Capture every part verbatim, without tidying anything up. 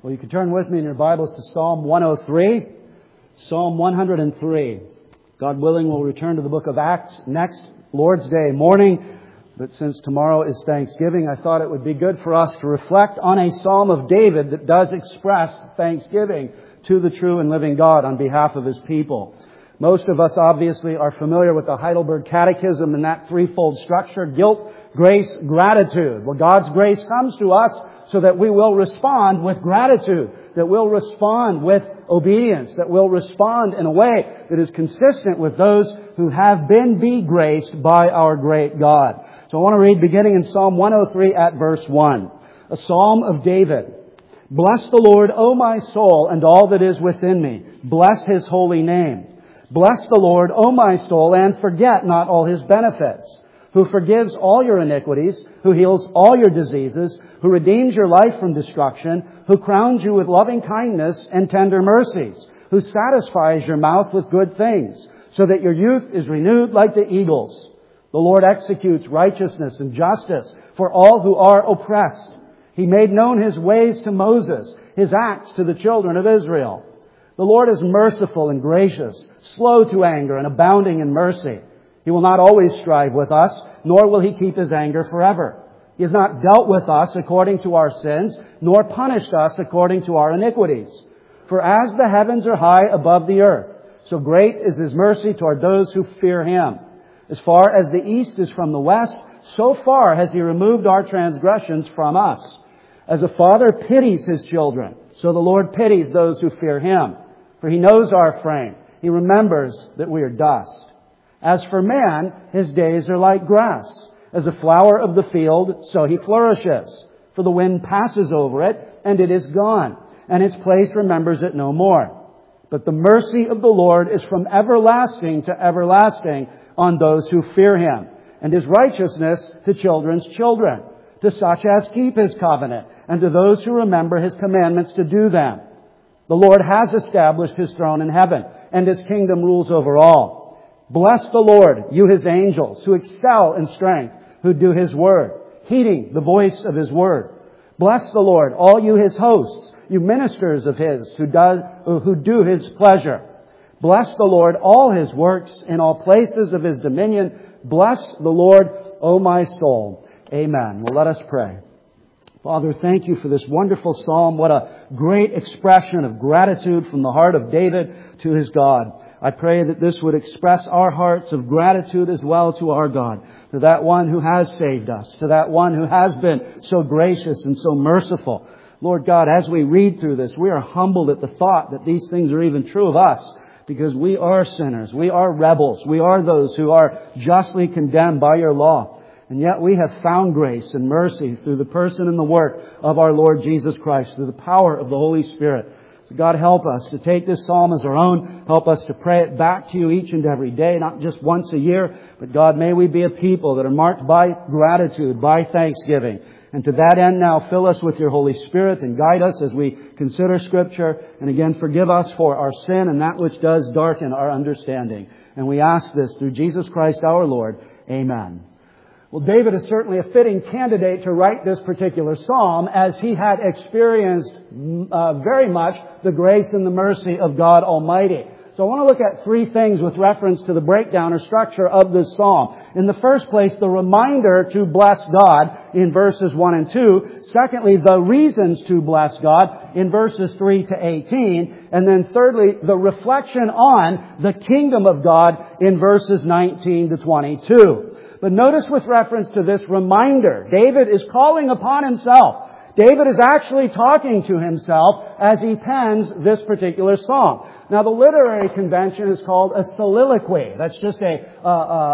Well, you can turn with me in your Bibles to Psalm one oh three. Psalm one oh three. God willing, we'll return to the book of Acts next Lord's Day morning. But since tomorrow is Thanksgiving, I thought it would be good for us to reflect on a Psalm of David that does express thanksgiving to the true and living God on behalf of His people. Most of us obviously are familiar with the Heidelberg Catechism and that threefold structure: guilt, grace, gratitude. Well, God's grace comes to us so that we will respond with gratitude, that we'll respond with obedience, that we'll respond in a way that is consistent with those who have been begraced by our great God. So I want to read beginning in Psalm one oh three at verse one. A Psalm of David. Bless the Lord, O my soul, and all that is within me. Bless His holy name. Bless the Lord, O my soul, and forget not all His benefits, who forgives all your iniquities, who heals all your diseases, who redeems your life from destruction, who crowns you with loving kindness and tender mercies, who satisfies your mouth with good things, so that your youth is renewed like the eagles. The Lord executes righteousness and justice for all who are oppressed. He made known His ways to Moses, His acts to the children of Israel. The Lord is merciful and gracious, slow to anger and abounding in mercy. He will not always strive with us, nor will He keep His anger forever. He has not dealt with us according to our sins, nor punished us according to our iniquities. For as the heavens are high above the earth, so great is His mercy toward those who fear Him. As far as the east is from the west, so far has He removed our transgressions from us. As a father pities his children, so the Lord pities those who fear Him. For He knows our frame. He remembers that we are dust. As for man, his days are like grass. As a flower of the field, so he flourishes. For the wind passes over it, and it is gone, and its place remembers it no more. But the mercy of the Lord is from everlasting to everlasting on those who fear Him, and His righteousness to children's children, to such as keep His covenant, and to those who remember His commandments to do them. The Lord has established His throne in heaven, and His kingdom rules over all. Bless the Lord, you His angels, who excel in strength, who do His word, heeding the voice of His word. Bless the Lord, all you His hosts, you ministers of His, who does, who do His pleasure. Bless the Lord, all His works, in all places of His dominion. Bless the Lord, O my soul. Amen. Well, let us pray. Father, thank You for this wonderful psalm. What a great expression of gratitude from the heart of David to his God. I pray that this would express our hearts of gratitude as well to our God, to that one who has saved us, to that one who has been so gracious and so merciful. Lord God, as we read through this, we are humbled at the thought that these things are even true of us, because we are sinners, we are rebels, we are those who are justly condemned by Your law. And yet we have found grace and mercy through the person and the work of our Lord Jesus Christ, through the power of the Holy Spirit. So God, help us to take this psalm as our own. Help us to pray it back to You each and every day, not just once a year. But God, may we be a people that are marked by gratitude, by thanksgiving. And to that end now, fill us with Your Holy Spirit and guide us as we consider Scripture. And again, forgive us for our sin and that which does darken our understanding. And we ask this through Jesus Christ our Lord. Amen. Well, David is certainly a fitting candidate to write this particular psalm, as he had experienced uh, very much the grace and the mercy of God Almighty. So I want to look at three things with reference to the breakdown or structure of this psalm. In the first place, the reminder to bless God in verses one and two. Secondly, the reasons to bless God in verses three to eighteen. And then thirdly, the reflection on the kingdom of God in verses nineteen to twenty-two. But notice with reference to this reminder, David is calling upon himself. David is actually talking to himself as he pens this particular psalm. Now, the literary convention is called a soliloquy. That's just a, uh, uh,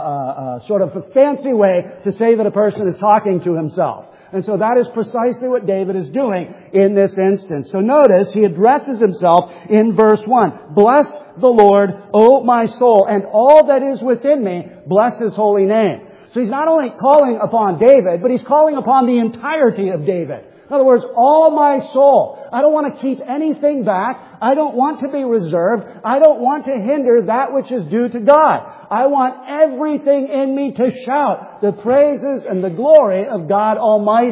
uh, sort of a fancy way to say that a person is talking to himself. And so that is precisely what David is doing in this instance. So notice he addresses himself in verse one. Bless the Lord, O my soul, and all that is within me, bless His holy name. So he's not only calling upon David, but he's calling upon the entirety of David. In other words, all my soul. I don't want to keep anything back. I don't want to be reserved. I don't want to hinder that which is due to God. I want everything in me to shout the praises and the glory of God Almighty.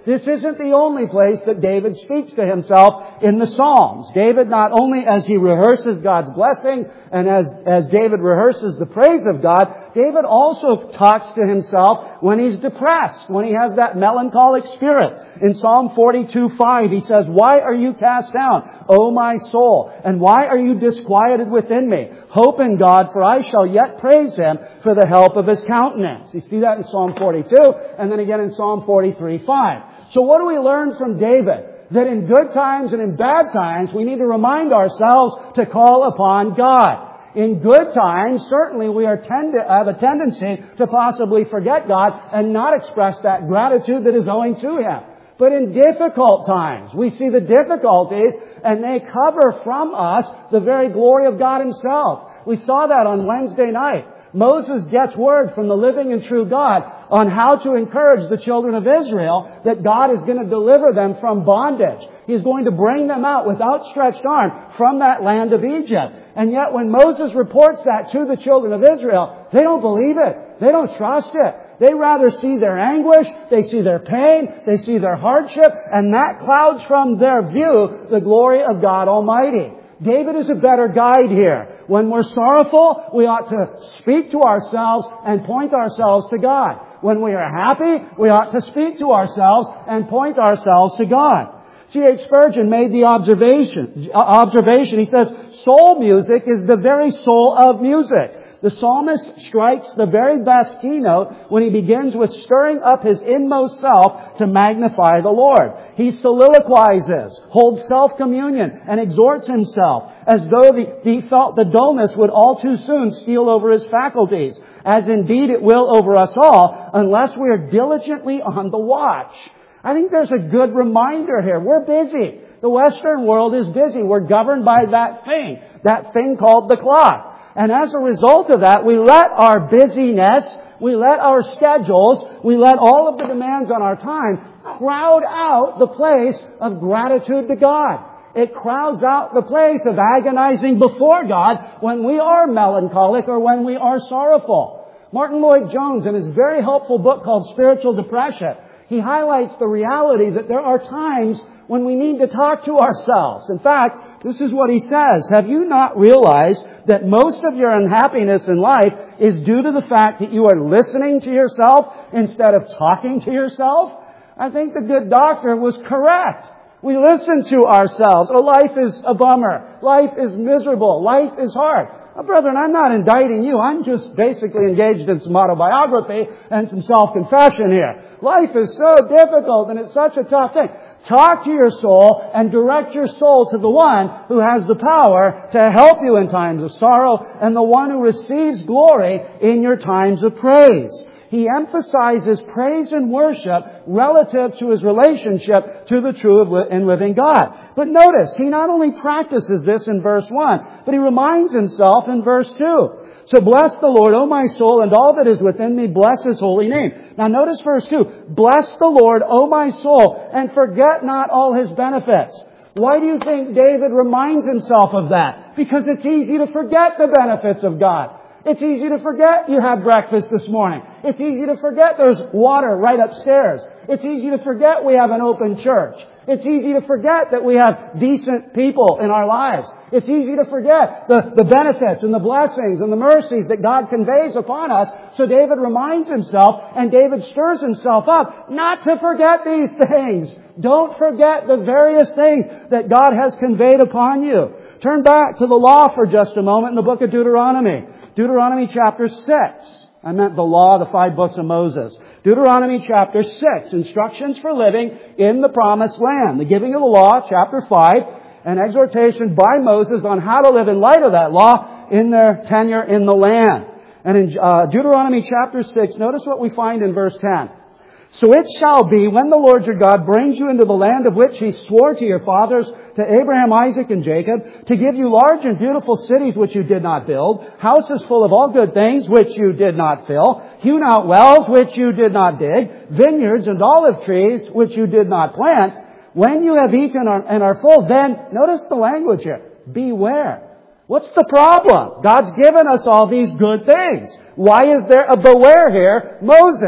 This isn't the only place that David speaks to himself in the Psalms. David, not only as he rehearses God's blessing and as, as David rehearses the praise of God, David also talks to himself when he's depressed, when he has that melancholic spirit. In Psalm forty-two five, he says, "Why are you cast down, O my soul? And why are you disquieted within me? Hope in God, for I shall yet praise Him for the help of His countenance." You see that in Psalm forty-two, and then again in Psalm forty-three five. So what do we learn from David? That in good times and in bad times, we need to remind ourselves to call upon God. In good times, certainly we are tend to have a tendency to possibly forget God and not express that gratitude that is owing to Him. But in difficult times, we see the difficulties and they cover from us the very glory of God Himself. We saw that on Wednesday night. Moses gets word from the living and true God on how to encourage the children of Israel that God is going to deliver them from bondage. He's going to bring them out with outstretched arm from that land of Egypt. And yet when Moses reports that to the children of Israel, they don't believe it. They don't trust it. They rather see their anguish, they see their pain, they see their hardship, and that clouds from their view the glory of God Almighty. David is a better guide here. When we're sorrowful, we ought to speak to ourselves and point ourselves to God. When we are happy, we ought to speak to ourselves and point ourselves to God. C H Spurgeon made the observation, observation. He says, soul music is the very soul of music. The psalmist strikes the very best keynote when he begins with stirring up his inmost self to magnify the Lord. He soliloquizes, holds self-communion, and exhorts himself as though the, he felt the dullness would all too soon steal over his faculties, as indeed it will over us all, unless we are diligently on the watch. I think there's a good reminder here. We're busy. The Western world is busy. We're governed by that thing, that thing called the clock. And as a result of that, we let our busyness, we let our schedules, we let all of the demands on our time crowd out the place of gratitude to God. It crowds out the place of agonizing before God when we are melancholic or when we are sorrowful. Martin Lloyd-Jones, in his very helpful book called Spiritual Depression, he highlights the reality that there are times when we need to talk to ourselves. In fact, this is what he says. Have you not realized that most of your unhappiness in life is due to the fact that you are listening to yourself instead of talking to yourself? I think the good doctor was correct. We listen to ourselves. Oh, life is a bummer. Life is miserable. Life is hard. Now, brethren, I'm not indicting you. I'm just basically engaged in some autobiography and some self-confession here. Life is so difficult and it's such a tough thing. Talk to your soul and direct your soul to the one who has the power to help you in times of sorrow and the one who receives glory in your times of praise. He emphasizes praise and worship relative to his relationship to the true and living God. But notice, he not only practices this in verse one, but he reminds himself in verse two. So bless the Lord, O my soul, and all that is within me, bless His holy name. Now notice verse two. Bless the Lord, O my soul, and forget not all His benefits. Why do you think David reminds himself of that? Because it's easy to forget the benefits of God. It's easy to forget you had breakfast this morning. It's easy to forget there's water right upstairs. It's easy to forget we have an open church. It's easy to forget that we have decent people in our lives. It's easy to forget the, the benefits and the blessings and the mercies that God conveys upon us. So David reminds himself and David stirs himself up not to forget these things. Don't forget the various things that God has conveyed upon you. Turn back to the law for just a moment in the book of Deuteronomy. Deuteronomy chapter six. I meant the law, the five books of Moses. Deuteronomy chapter six. Instructions for living in the promised land. The giving of the law, chapter five. An exhortation by Moses on how to live in light of that law in their tenure in the land. And in uh, Deuteronomy chapter six, notice what we find in verse ten. So it shall be when the Lord your God brings you into the land of which He swore to your fathers, to Abraham, Isaac, and Jacob, to give you large and beautiful cities which you did not build, houses full of all good things which you did not fill, hewn out wells which you did not dig, vineyards and olive trees which you did not plant. When you have eaten and are full, then, notice the language here, beware. What's the problem? God's given us all these good things. Why is there a beware here? Moses.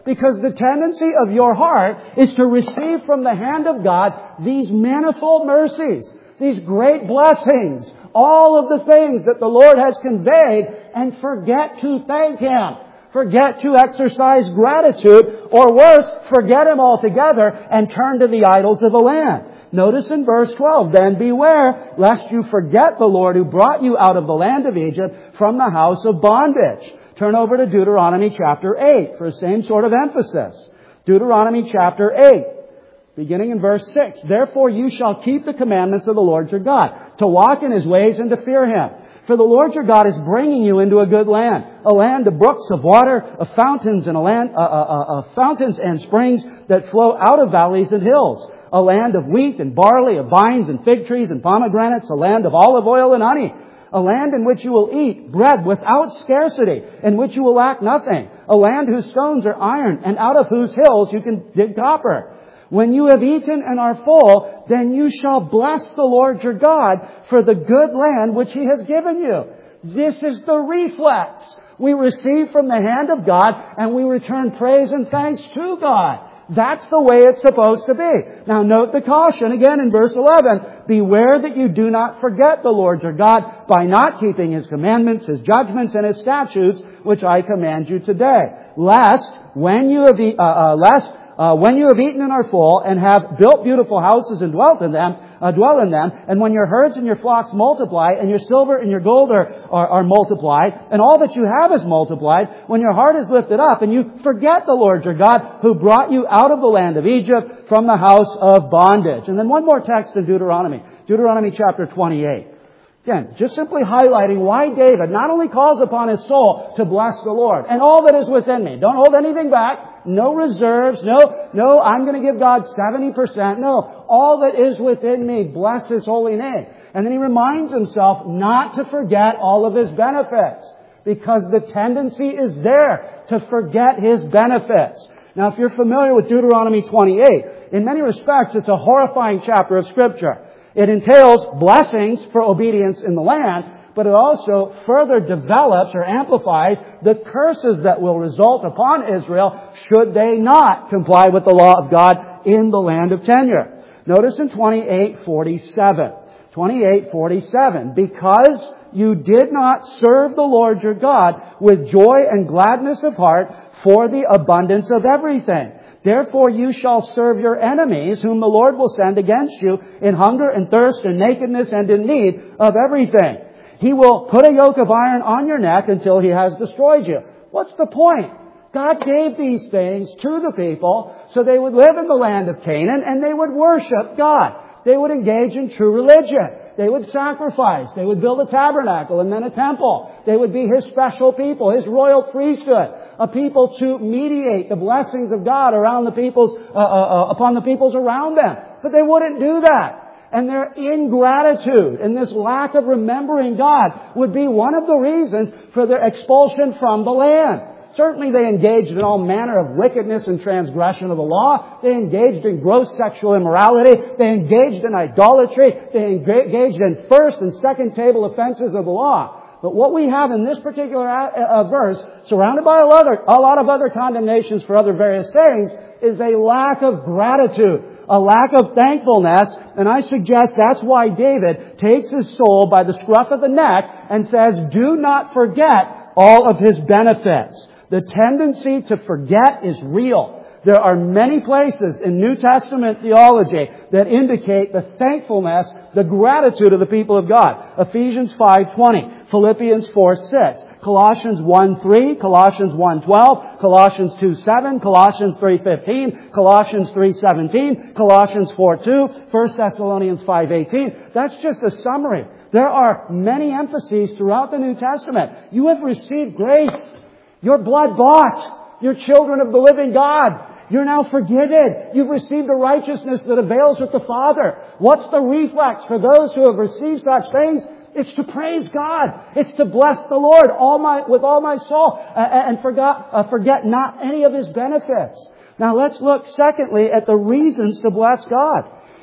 Because the tendency of your heart is to receive from the hand of God these manifold mercies, these great blessings, all of the things that the Lord has conveyed, and forget to thank Him. Forget to exercise gratitude, or worse, forget Him altogether and turn to the idols of the land. Notice in verse twelve, then beware lest you forget the Lord who brought you out of the land of Egypt from the house of bondage. Turn over to Deuteronomy chapter eight for the same sort of emphasis. Deuteronomy chapter eight, beginning in verse six. Therefore you shall keep the commandments of the Lord your God, to walk in His ways and to fear Him. For the Lord your God is bringing you into a good land, a land of brooks of water, of fountains and a land, uh, uh, uh, fountains and springs that flow out of valleys and hills, a land of wheat and barley, of vines and fig trees and pomegranates, a land of olive oil and honey, a land in which you will eat bread without scarcity, in which you will lack nothing, a land whose stones are iron and out of whose hills you can dig copper. When you have eaten and are full, then you shall bless the Lord your God for the good land which He has given you. This is the reflex. We receive from the hand of God and we return praise and thanks to God. That's the way it's supposed to be. Now note the caution again in verse eleven. Beware that you do not forget the Lord your God by not keeping His commandments, His judgments, and His statutes, which I command you today. Lest when you have, e- uh, uh, lest Uh, when you have eaten and are full, and have built beautiful houses and dwelt in them, uh, dwell in them, and when your herds and your flocks multiply, and your silver and your gold are, are, are multiplied, and all that you have is multiplied, when your heart is lifted up, and you forget the Lord your God, who brought you out of the land of Egypt from the house of bondage. And then one more text in Deuteronomy, Deuteronomy chapter twenty-eight. Again, just simply highlighting why David not only calls upon his soul to bless the Lord, and all that is within me. Don't hold anything back. No reserves. No, no, I'm going to give God seventy percent. No, all that is within me, bless His holy name. And then he reminds himself not to forget all of His benefits, because the tendency is there to forget His benefits. Now, if you're familiar with Deuteronomy twenty-eight, in many respects, it's a horrifying chapter of Scripture. It entails blessings for obedience in the land, but it also further develops or amplifies the curses that will result upon Israel should they not comply with the law of God in the land of tenure. Notice in twenty-eight forty-seven. twenty-eight forty-seven. Because you did not serve the Lord your God with joy and gladness of heart for the abundance of everything. Therefore you shall serve your enemies, whom the Lord will send against you in hunger and thirst and nakedness and in need of everything. He will put a yoke of iron on your neck until He has destroyed you. What's the point? God gave these things to the people so they would live in the land of Canaan and they would worship God. They would engage in true religion. They would sacrifice. They would build a tabernacle and then a temple. They would be His special people, His royal priesthood, a people to mediate the blessings of God around the peoples, uh, uh, upon the peoples around them. But they wouldn't do that. And their ingratitude and this lack of remembering God would be one of the reasons for their expulsion from the land. Certainly they engaged in all manner of wickedness and transgression of the law. They engaged in gross sexual immorality. They engaged in idolatry. They engaged in first and second table offenses of the law. But what we have in this particular uh, verse, surrounded by a lot, of, a lot of other condemnations for other various things, is a lack of gratitude, a lack of thankfulness. And I suggest that's why David takes his soul by the scruff of the neck and says, do not forget all of His benefits. The tendency to forget is real. There are many places in New Testament theology that indicate the thankfulness, the gratitude of the people of God. Ephesians five twenty, Philippians four six, Colossians one three, Colossians one twelve, Colossians two seven, Colossians three fifteen, Colossians three seventeen, Colossians four two, First Thessalonians five eighteen. That's just a summary. There are many emphases throughout the New Testament. You have received grace. You're blood bought. You're children of the living God. You're now forgiven. You've received a righteousness that avails with the Father. What's the reflex for those who have received such things? It's to praise God. It's to bless the Lord all my, with all my soul uh, and forget, uh, forget not any of His benefits. Now let's look secondly at the reasons to bless God.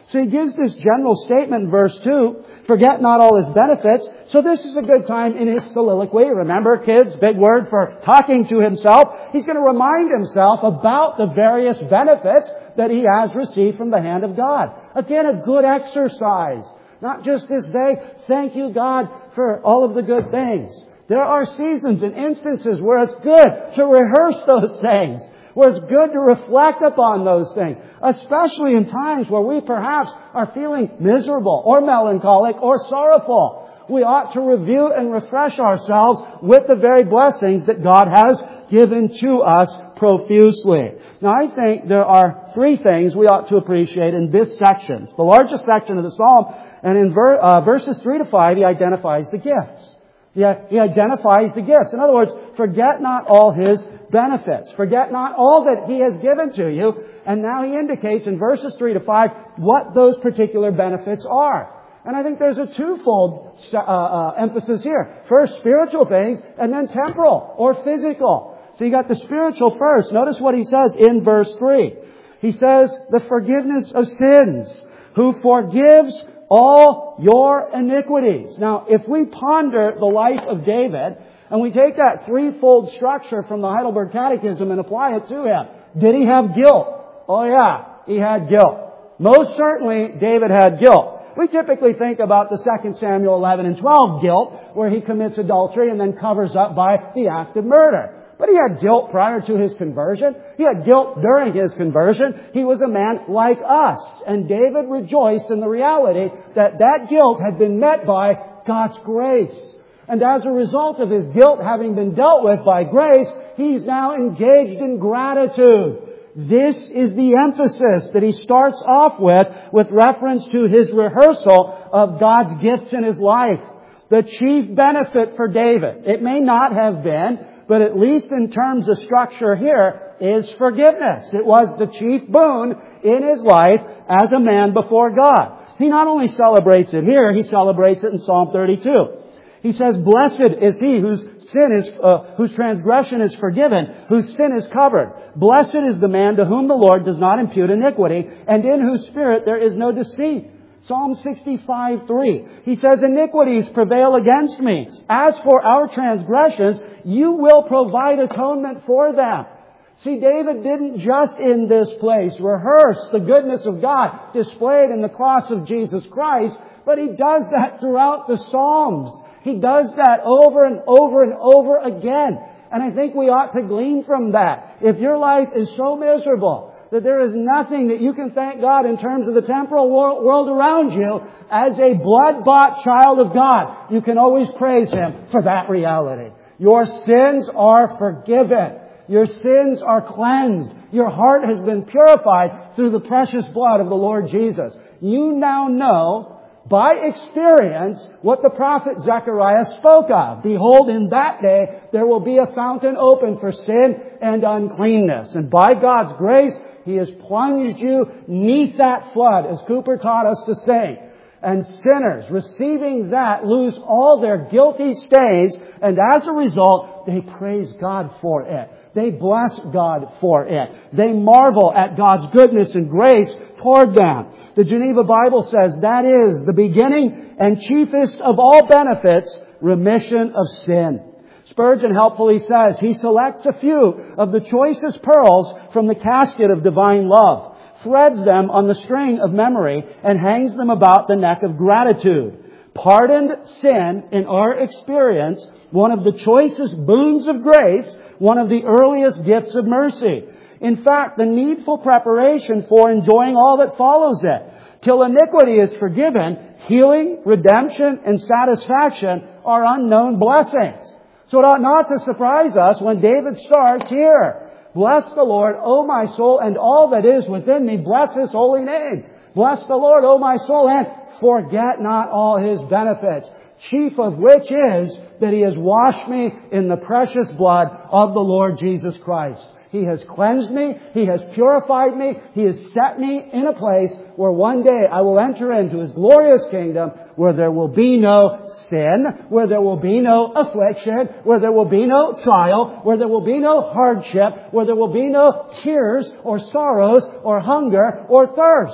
So he gives this general statement in verse two, forget not all his benefits. So this is a good time in his soliloquy. Remember, kids, big word for talking to himself. He's going to remind himself about the various benefits that he has received from the hand of God. Again, a good exercise. Not just this vague, thank you, God, for all of the good things. There are seasons and instances where it's good to rehearse those things, where it's good to reflect upon those things, especially in times where we perhaps are feeling miserable or melancholic or sorrowful. We ought to review and refresh ourselves with the very blessings that God has given to us profusely. Now, I think there are three things we ought to appreciate in this section. It's the largest section of the Psalm, and in ver- uh, verses three to five, he identifies the gifts. He, he identifies the gifts. In other words, forget not all his benefits. Forget not all that he has given to you. And now he indicates in verses three to five what those particular benefits are. And I think there's a twofold uh, uh, emphasis here. First, spiritual things, and then temporal or physical. So you got the spiritual first. Notice what he says in verse three. He says, the forgiveness of sins, who forgives all your iniquities. Now, if we ponder the life of David, and we take that threefold structure from the Heidelberg Catechism and apply it to him, did he have guilt? Oh yeah, he had guilt. Most certainly, David had guilt. We typically think about the Second Samuel eleven and twelve guilt, where he commits adultery and then covers up by the act of murder. But he had guilt prior to his conversion. He had guilt during his conversion. He was a man like us. And David rejoiced in the reality that that guilt had been met by God's grace. And as a result of his guilt having been dealt with by grace, he's now engaged in gratitude. This is the emphasis that he starts off with, with reference to his rehearsal of God's gifts in his life. The chief benefit for David, it may not have been, but at least in terms of structure here, is forgiveness. It was the chief boon in his life as a man before God. He not only celebrates it here, he celebrates it in Psalm thirty-two. He says, blessed is he whose sin is, uh, whose transgression is forgiven, whose sin is covered. Blessed is the man to whom the Lord does not impute iniquity, and in whose spirit there is no deceit. Psalm sixty-five three. He says, iniquities prevail against me. As for our transgressions, you will provide atonement for them. See, David didn't just in this place rehearse the goodness of God displayed in the cross of Jesus Christ, but he does that throughout the Psalms. He does that over and over and over again. And I think we ought to glean from that. If your life is so miserable that there is nothing that you can thank God in terms of the temporal world around you, as a blood-bought child of God, you can always praise Him for that reality. Your sins are forgiven. Your sins are cleansed. Your heart has been purified through the precious blood of the Lord Jesus. You now know by experience what the prophet Zechariah spoke of. Behold, in that day there will be a fountain open for sin and uncleanness. And by God's grace, He has plunged you neath that flood, as Cooper taught us to say. And sinners, receiving that, lose all their guilty stains, and as a result, they praise God for it. They bless God for it. They marvel at God's goodness and grace toward them. The Geneva Bible says that is the beginning and chiefest of all benefits, remission of sin. Spurgeon helpfully says he selects a few of the choicest pearls from the casket of divine love, threads them on the string of memory, and hangs them about the neck of gratitude. Pardoned sin, in our experience, one of the choicest boons of grace, one of the earliest gifts of mercy. In fact, the needful preparation for enjoying all that follows it. Till iniquity is forgiven, healing, redemption, and satisfaction are unknown blessings. So it ought not to surprise us when David starts here. Bless the Lord, O my soul, and all that is within me. Bless His holy name. Bless the Lord, O my soul, and forget not all His benefits. Chief of which is that He has washed me in the precious blood of the Lord Jesus Christ. He has cleansed me. He has purified me. He has set me in a place where one day I will enter into His glorious kingdom, where there will be no sin, where there will be no affliction, where there will be no trial, where there will be no hardship, where there will be no tears or sorrows or hunger or thirst.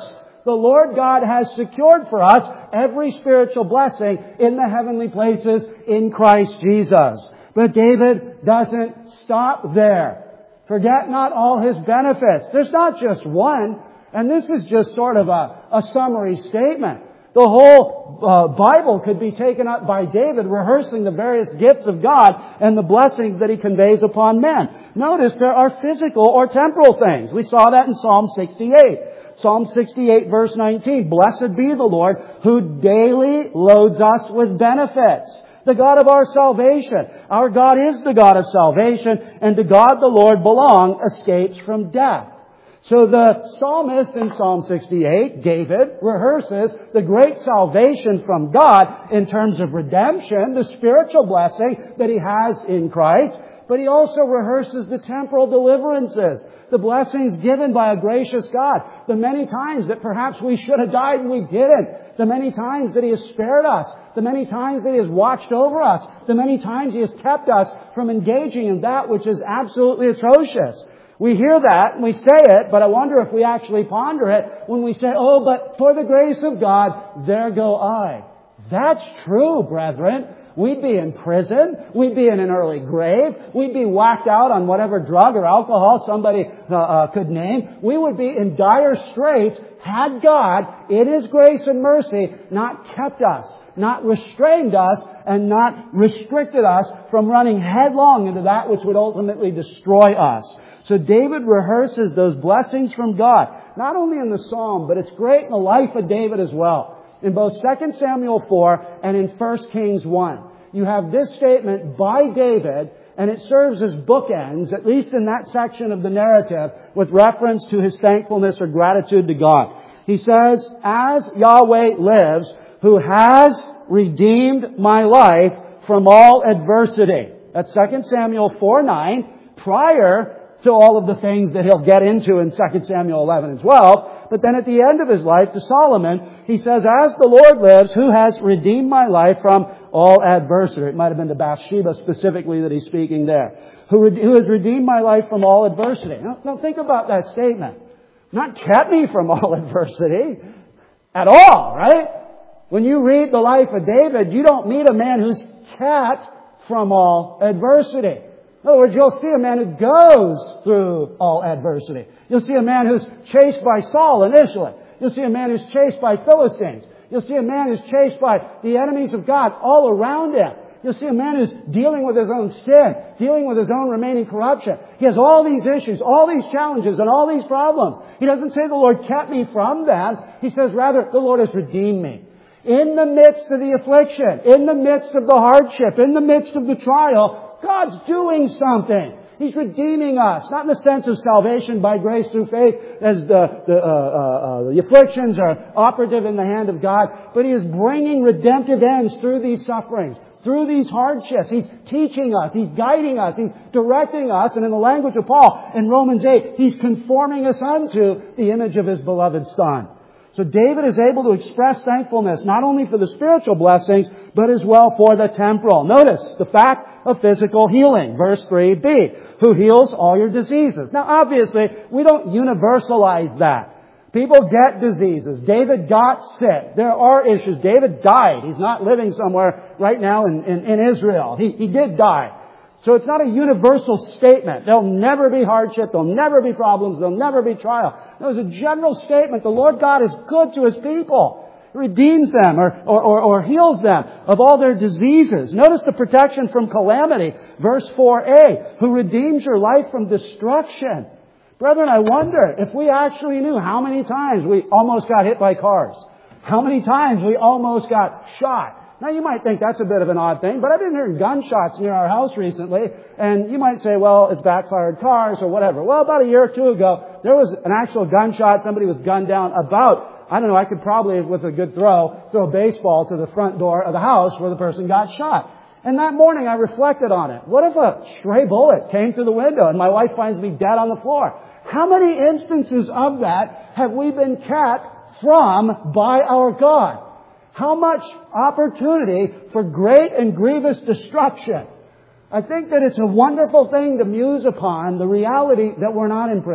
The Lord God has secured for us every spiritual blessing in the heavenly places in Christ Jesus. But David doesn't stop there. Forget not all his benefits. There's not just one, and this is just sort of a, a summary statement. The whole uh, Bible could be taken up by David rehearsing the various gifts of God and the blessings that He conveys upon men. Notice there are physical or temporal things. We saw that in Psalm sixty-eight. Psalm sixty-eight verse nineteen. Blessed be the Lord who daily loads us with benefits. The God of our salvation. Our God is the God of salvation, and to God the Lord belong escapes from death. So the psalmist in Psalm sixty-eight, David, rehearses the great salvation from God in terms of redemption, the spiritual blessing that he has in Christ. But he also rehearses the temporal deliverances, the blessings given by a gracious God, the many times that perhaps we should have died and we didn't, the many times that He has spared us, the many times that He has watched over us, the many times He has kept us from engaging in that which is absolutely atrocious. We hear that and we say it, but I wonder if we actually ponder it when we say, oh, but for the grace of God, there go I. That's true, brethren. We'd be in prison. We'd be in an early grave. We'd be whacked out on whatever drug or alcohol somebody uh, uh, could name. We would be in dire straits had God, in His grace and mercy, not kept us, not restrained us, and not restricted us from running headlong into that which would ultimately destroy us. So David rehearses those blessings from God, not only in the Psalm, but it's great in the life of David as well. In both Second Samuel four and in First Kings one. You have this statement by David, and it serves as bookends, at least in that section of the narrative, with reference to his thankfulness or gratitude to God. He says, as Yahweh lives, who has redeemed my life from all adversity. That's Second Samuel four nine, prior to all of the things that he'll get into in Second Samuel eleven and twelve. But then at the end of his life to Solomon, he says, as the Lord lives, who has redeemed my life from all adversity. It might have been to Bathsheba specifically that he's speaking there. Who, who has redeemed my life from all adversity. Now, now think about that statement. Not kept me from all adversity at all, right? When you read the life of David, you don't meet a man who's kept from all adversity. In other words, you'll see a man who goes through all adversity. You'll see a man who's chased by Saul initially. You'll see a man who's chased by Philistines. You'll see a man who's chased by the enemies of God all around him. You'll see a man who's dealing with his own sin, dealing with his own remaining corruption. He has all these issues, all these challenges, and all these problems. He doesn't say the Lord kept me from them. He says, rather, the Lord has redeemed me. In the midst of the affliction, in the midst of the hardship, in the midst of the trial, God's doing something. He's redeeming us, not in the sense of salvation by grace through faith, as the the, uh, uh, the afflictions are operative in the hand of God, but He is bringing redemptive ends through these sufferings, through these hardships. He's teaching us, He's guiding us, He's directing us, and in the language of Paul in Romans eight, He's conforming us unto the image of His beloved Son. So David is able to express thankfulness not only for the spiritual blessings, but as well for the temporal. Notice the fact of physical healing. Verse three b, who heals all your diseases. Now obviously, we don't universalize that. People get diseases. David got sick. There are issues. David died. He's not living somewhere right now in, in, in Israel. He, he did die. So it's not a universal statement. There'll never be hardship. There'll never be problems. There'll never be trial. No, it's a general statement. The Lord God is good to His people. He redeems them or, or, or, or heals them of all their diseases. Notice the protection from calamity. Verse four a, who redeems your life from destruction. Brethren, I wonder if we actually knew how many times we almost got hit by cars. How many times we almost got shot. Now, you might think that's a bit of an odd thing, but I've been hearing gunshots near our house recently, and you might say, well, it's backfired cars or whatever. Well, about a year or two ago, there was an actual gunshot. Somebody was gunned down about, I don't know, I could probably, with a good throw, throw a baseball to the front door of the house where the person got shot. And that morning, I reflected on it. What if a stray bullet came through the window and my wife finds me dead on the floor? How many instances of that have we been kept from by our God? How much opportunity for great and grievous destruction. I think that it's a wonderful thing to muse upon the reality that we're not in prison,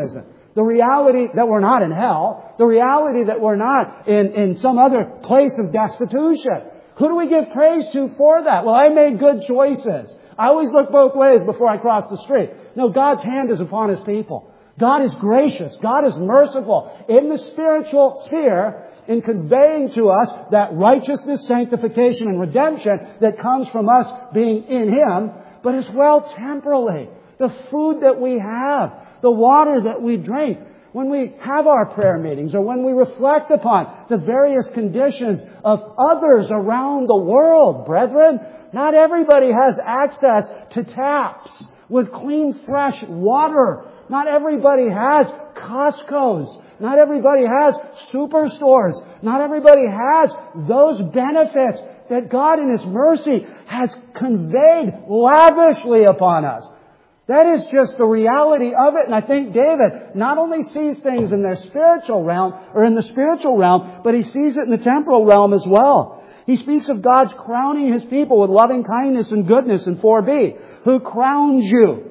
The reality that we're not in hell. The reality that we're not in, in some other place of destitution. Who do we give praise to for that? Well, I made good choices. I always look both ways before I cross the street. No, God's hand is upon His people. God is gracious. God is merciful in the spiritual sphere in conveying to us that righteousness, sanctification, and redemption that comes from us being in Him, but as well temporally. The food that we have, the water that we drink, when we have our prayer meetings or when we reflect upon the various conditions of others around the world, brethren, not everybody has access to taps with clean, fresh water. Not everybody has Costco's. Not everybody has superstores. Not everybody has those benefits that God in His mercy has conveyed lavishly upon us. That is just the reality of it. And I think David not only sees things in their spiritual realm or in the spiritual realm, but he sees it in the temporal realm as well. He speaks of God's crowning His people with loving kindness and goodness in four b. Who crowns you?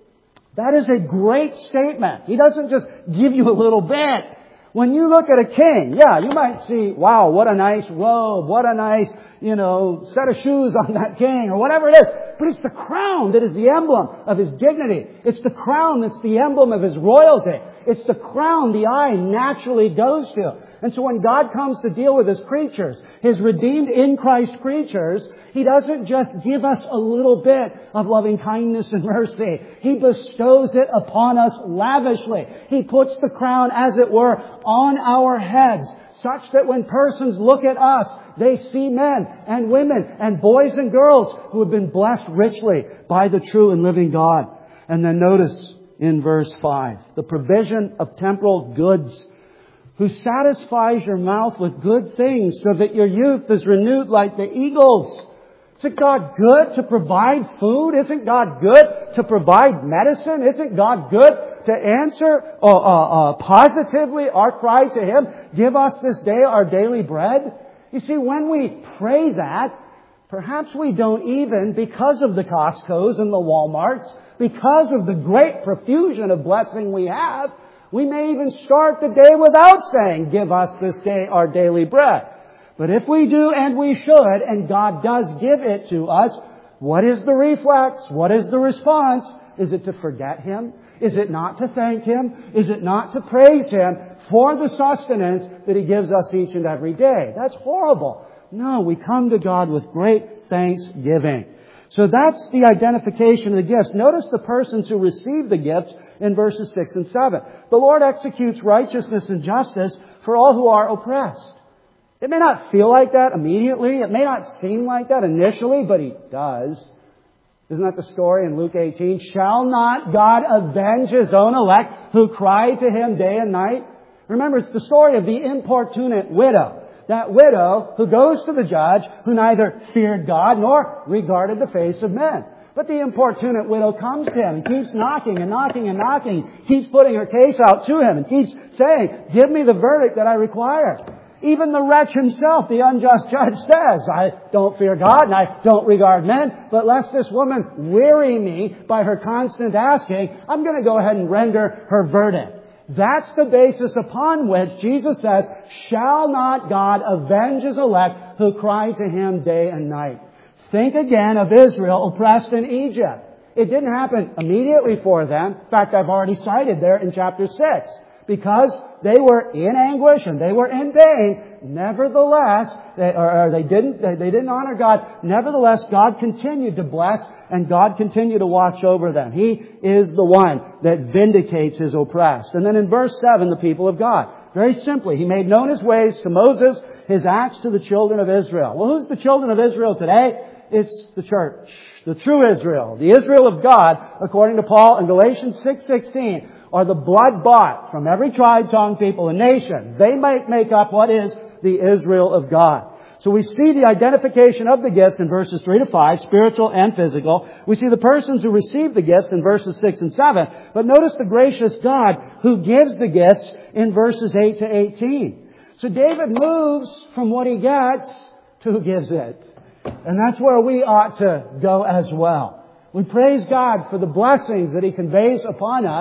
That is a great statement. He doesn't just give you a little bit. When you look at a king, yeah, you might see, wow, what a nice robe, what a nice, you know, set of shoes on that king, or whatever it is. But it's the crown that is the emblem of his dignity. It's the crown that's the emblem of his royalty. It's the crown the eye naturally goes to. And so when God comes to deal with His creatures, His redeemed in Christ creatures, He doesn't just give us a little bit of loving kindness and mercy. He bestows it upon us lavishly. He puts the crown, as it were, on our heads, such that when persons look at us, they see men and women and boys and girls who have been blessed richly by the true and living God. And then notice in verse five, the provision of temporal goods, who satisfies your mouth with good things so that your youth is renewed like the eagles. Isn't God good to provide food? Isn't God good to provide medicine? Isn't God good to answer uh, uh, uh, positively our cry to Him? Give us this day our daily bread. You see, when we pray that, perhaps we don't even, because of the Costco's and the Walmarts, because of the great profusion of blessing we have, we may even start the day without saying, give us this day our daily bread. But if we do, and we should, and God does give it to us, what is the reflex? What is the response? Is it to forget Him? Is it not to thank Him? Is it not to praise Him for the sustenance that He gives us each and every day? That's horrible. No, we come to God with great thanksgiving. So that's the identification of the gifts. Notice the persons who receive the gifts in verses six and seven. The Lord executes righteousness and justice for all who are oppressed. It may not feel like that immediately. It may not seem like that initially, but He does. Isn't that the story in Luke eighteen? Shall not God avenge His own elect who cry to Him day and night? Remember, it's the story of the importunate widow. That widow who goes to the judge, who neither feared God nor regarded the face of men. But the importunate widow comes to him and keeps knocking and knocking and knocking, keeps putting her case out to him and keeps saying, give me the verdict that I require. Even the wretch himself, the unjust judge, says, I don't fear God and I don't regard men, but lest this woman weary me by her constant asking, I'm going to go ahead and render her verdict. That's the basis upon which Jesus says, shall not God avenge His elect who cry to Him day and night? Think again of Israel oppressed in Egypt. It didn't happen immediately for them. In fact, I've already cited there in chapter six. Because they were in anguish and they were in pain, nevertheless, they, or, or they didn't they, they didn't honor God. Nevertheless, God continued to bless and God continued to watch over them. He is the one that vindicates His oppressed. And then in verse seven, the people of God. Very simply, He made known His ways to Moses, His acts to the children of Israel. Well, who's the children of Israel today? It's the church, the true Israel, the Israel of God, according to Paul in Galatians six sixteen, are the blood-bought from every tribe, tongue, people, and nation. They might make up what is the Israel of God. So we see the identification of the gifts in verses three to five, spiritual and physical. We see the persons who receive the gifts in verses six and seven. But notice the gracious God who gives the gifts in verses eight to eighteen. So David moves from what he gets to who gives it. And that's where we ought to go as well. We praise God for the blessings that He conveys upon us,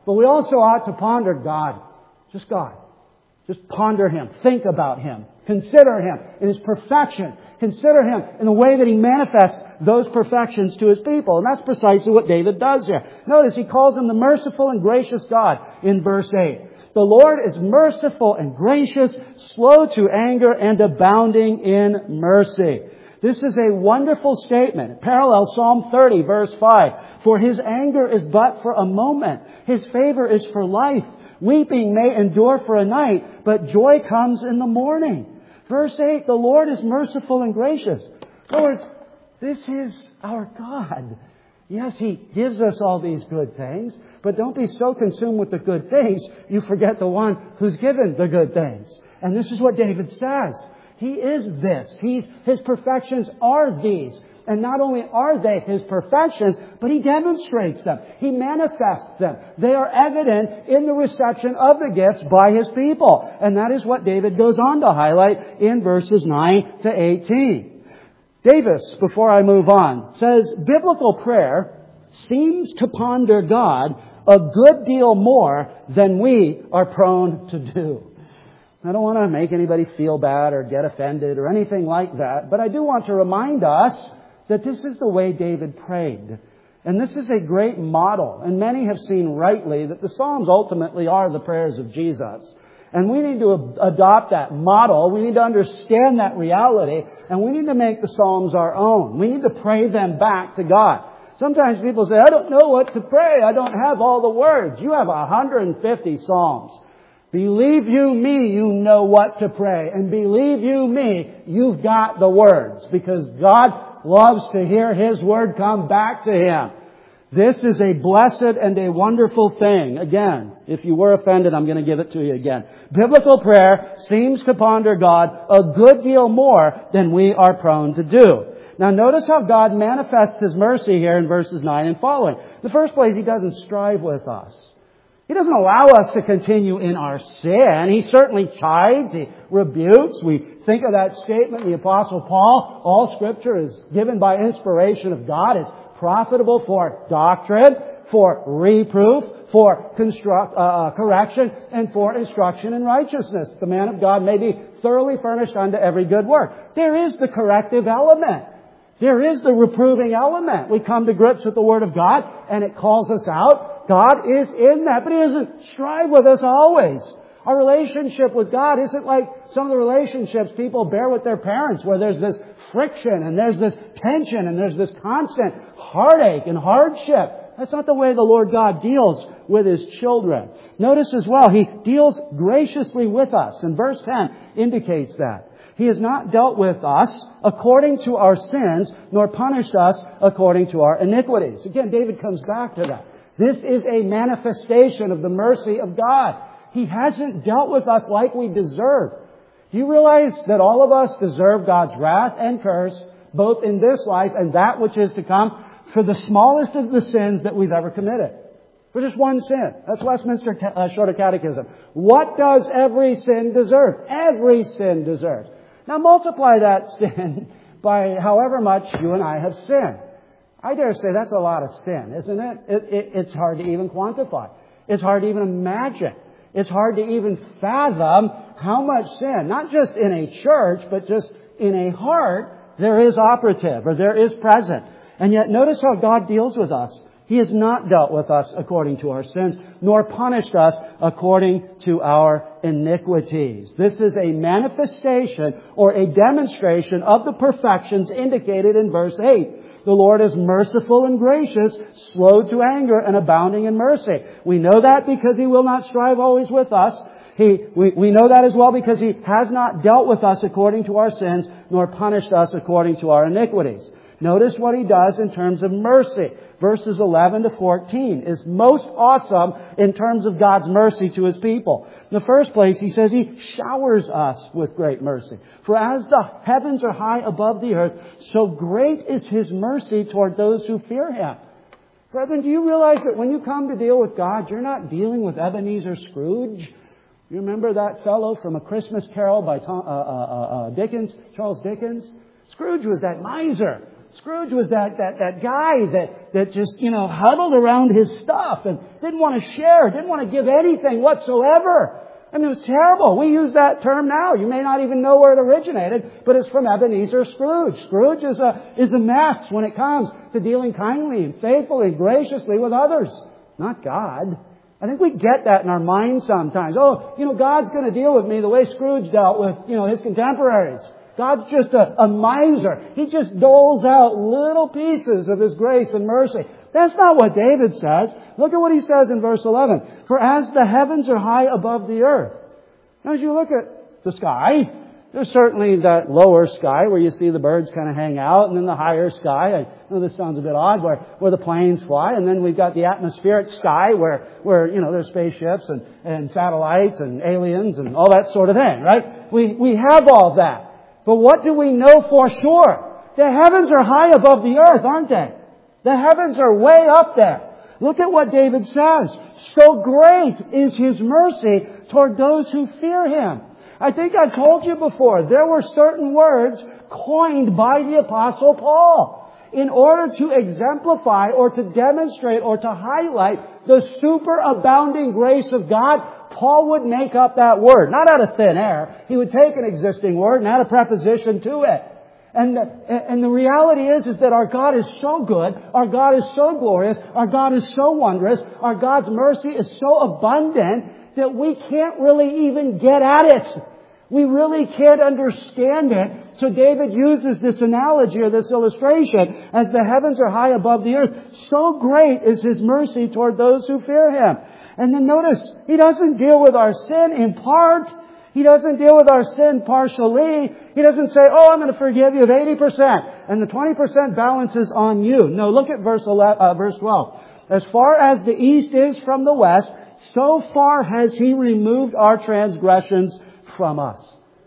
But we also ought to ponder God. Just God. Just ponder Him. Think about Him. Consider Him in His perfection. Consider Him in the way that He manifests those perfections to His people. And that's precisely what David does here. Notice he calls Him the merciful and gracious God in verse eight. The Lord is merciful and gracious, slow to anger, and abounding in mercy. This is a wonderful statement. It parallels Psalm thirty, verse five. For His anger is but for a moment. His favor is for life. Weeping may endure for a night, but joy comes in the morning. Verse eight, the Lord is merciful and gracious. In other words, this is our God. Yes, He gives us all these good things, but don't be so consumed with the good things, you forget the one who's given the good things. And this is what David says. He is this. He's, His perfections are these. And not only are they His perfections, but He demonstrates them. He manifests them. They are evident in the reception of the gifts by His people. And that is what David goes on to highlight in verses nine to eighteen. Davis, before I move on, says, biblical prayer seems to ponder God a good deal more than we are prone to do. I don't want to make anybody feel bad or get offended or anything like that, but I do want to remind us that this is the way David prayed. And this is a great model. And many have seen rightly that the Psalms ultimately are the prayers of Jesus. And we need to adopt that model. We need to understand that reality. And we need to make the Psalms our own. We need to pray them back to God. Sometimes people say, I don't know what to pray. I don't have all the words. You have one hundred fifty Psalms. Believe you me, you know what to pray. And believe you me, you've got the words. Because God loves to hear His word come back to Him. This is a blessed and a wonderful thing. Again, if you were offended, I'm going to give it to you again. Biblical prayer seems to ponder God a good deal more than we are prone to do. Now notice how God manifests His mercy here in verses nine and following. In the first place, He doesn't strive with us. He doesn't allow us to continue in our sin. He certainly chides, He rebukes. We think of that statement in the Apostle Paul. All Scripture is given by inspiration of God. It's profitable for doctrine, for reproof, for construct, uh, correction, and for instruction in righteousness. The man of God may be thoroughly furnished unto every good work. There is the corrective element. There is the reproving element. We come to grips with the Word of God, and it calls us out. God is in that, but He doesn't strive with us always. Our relationship with God isn't like some of the relationships people bear with their parents, where there's this friction and there's this tension and there's this constant heartache and hardship. That's not the way the Lord God deals with His children. Notice as well, He deals graciously with us. And verse ten indicates that. He has not dealt with us according to our sins, nor punished us according to our iniquities. Again, David comes back to that. This is a manifestation of the mercy of God. He hasn't dealt with us like we deserve. Do you realize that all of us deserve God's wrath and curse, both in this life and that which is to come, for the smallest of the sins that we've ever committed? For just one sin. That's Westminster uh, Shorter Catechism. What does every sin deserve? Every sin deserves. Now multiply that sin by however much you and I have sinned. I dare say that's a lot of sin, isn't it? It, it? It's hard to even quantify. It's hard to even imagine. It's hard to even fathom how much sin, not just in a church, but just in a heart, there is operative or there is present. And yet notice how God deals with us. He has not dealt with us according to our sins, nor punished us according to our iniquities. This is a manifestation or a demonstration of the perfections indicated in verse eight. The Lord is merciful and gracious, slow to anger, and abounding in mercy. We know that because He will not strive always with us. He, we, we know that as well because He has not dealt with us according to our sins, nor punished us according to our iniquities. Notice what He does in terms of mercy. Verses eleven to fourteen is most awesome in terms of God's mercy to His people. In the first place, He says He showers us with great mercy. For as the heavens are high above the earth, so great is His mercy toward those who fear Him. Brethren, do you realize that when you come to deal with God, you're not dealing with Ebenezer Scrooge? You remember that fellow from A Christmas Carol by Tom, uh, uh, uh, Dickens, Charles Dickens? Scrooge was that miser. Scrooge was that, that, that guy that, that just, you know, huddled around his stuff and didn't want to share, didn't want to give anything whatsoever. I mean, it was terrible. We use that term now. You may not even know where it originated, but it's from Ebenezer Scrooge. Scrooge is a, is a mess when it comes to dealing kindly and faithfully and graciously with others. Not God. I think we get that in our minds sometimes. Oh, you know, God's going to deal with me the way Scrooge dealt with, you know, his contemporaries. God's just a, a miser. He just doles out little pieces of His grace and mercy. That's not what David says. Look at what he says in verse eleven. For as the heavens are high above the earth. Now, as you look at the sky, there's certainly that lower sky where you see the birds kind of hang out, and then the higher sky. I know this sounds a bit odd, where, where the planes fly, and then we've got the atmospheric sky where, where you know, there's spaceships and, and satellites and aliens and all that sort of thing, right? We, we have all that. But what do we know for sure? The heavens are high above the earth, aren't they? The heavens are way up there. Look at what David says. So great is His mercy toward those who fear Him. I think I've told you before, there were certain words coined by the Apostle Paul in order to exemplify or to demonstrate or to highlight the superabounding grace of God. Paul would make up that word, not out of thin air. He would take an existing word and add a preposition to it. And the, and the reality is, is that our God is so good, our God is so glorious, our God is so wondrous, our God's mercy is so abundant that we can't really even get at it. We really can't understand it. So David uses this analogy or this illustration. As the heavens are high above the earth, so great is His mercy toward those who fear Him. And then notice, He doesn't deal with our sin in part. He doesn't deal with our sin partially. He doesn't say, oh, I'm going to forgive you of eighty percent and the twenty percent balance is on you. No, look at verse eleven, uh, verse twelve. As far as the east is from the west, so far has He removed our transgressions from us.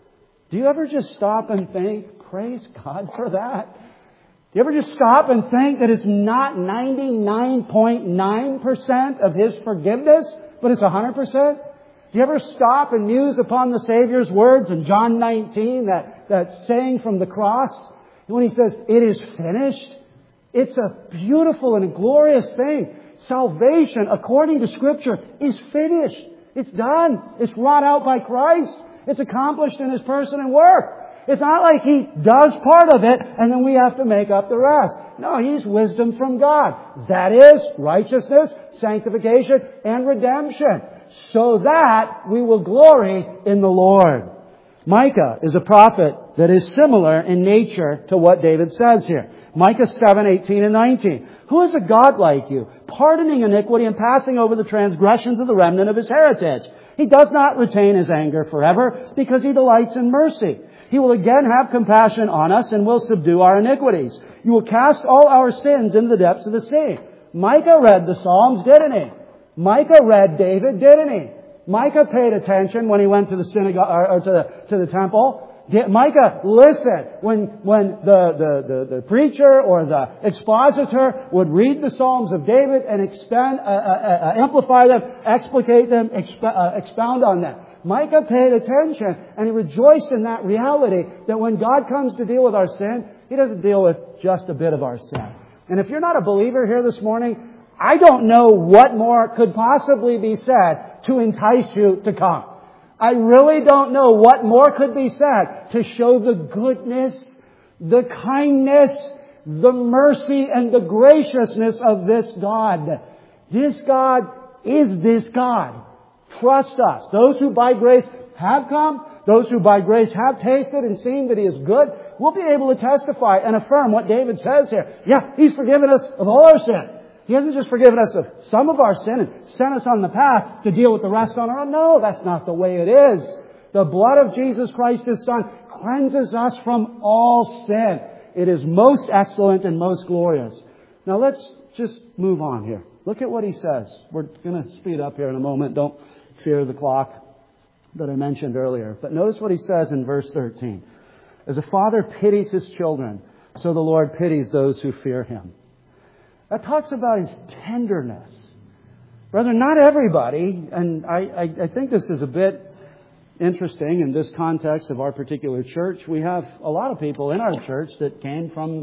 Do you ever just stop and think, praise God for that? Do you ever just stop and think that it's not ninety-nine point nine percent of His forgiveness, but it's one hundred percent? Do you ever stop and muse upon the Savior's words in John nineteen, that, that saying from the cross, when He says, it is finished? It's a beautiful and a glorious thing. Salvation, according to Scripture, is finished. It's done. It's wrought out by Christ. It's accomplished in His person and work. It's not like He does part of it and then we have to make up the rest. No, He's wisdom from God. That is righteousness, sanctification, and redemption. So that we will glory in the Lord. Micah is a prophet that is similar in nature to what David says here. Micah seven, eighteen and nineteen. Who is a God like you, pardoning iniquity and passing over the transgressions of the remnant of His heritage? He does not retain His anger forever because He delights in mercy. He will again have compassion on us and will subdue our iniquities. You will cast all our sins into the depths of the sea. Micah read the Psalms, didn't he? Micah read David, didn't he? Micah paid attention when he went to the synagogue or, or to the to the temple. Micah listened when when the, the, the, the preacher or the expositor would read the Psalms of David and expand, uh, uh, uh, amplify them, explicate them, exp- uh, expound on them. Micah paid attention and he rejoiced in that reality that when God comes to deal with our sin, He doesn't deal with just a bit of our sin. And if you're not a believer here this morning, I don't know what more could possibly be said to entice you to come. I really don't know what more could be said to show the goodness, the kindness, the mercy, and the graciousness of this God. This God is this God. Trust us. Those who by grace have come, those who by grace have tasted and seen that He is good, will be able to testify and affirm what David says here. Yeah, He's forgiven us of all our sin. He hasn't just forgiven us of some of our sin and sent us on the path to deal with the rest on our own. No, that's not the way it is. The blood of Jesus Christ, His Son, cleanses us from all sin. It is most excellent and most glorious. Now let's just move on here. Look at what he says. We're going to speed up here in a moment. Don't fear the clock that I mentioned earlier. But notice what he says in verse thirteen. As a father pities his children, so the Lord pities those who fear Him. That talks about His tenderness. Brother, not everybody, and I, I, I think this is a bit interesting in this context of our particular church. We have a lot of people in our church that came from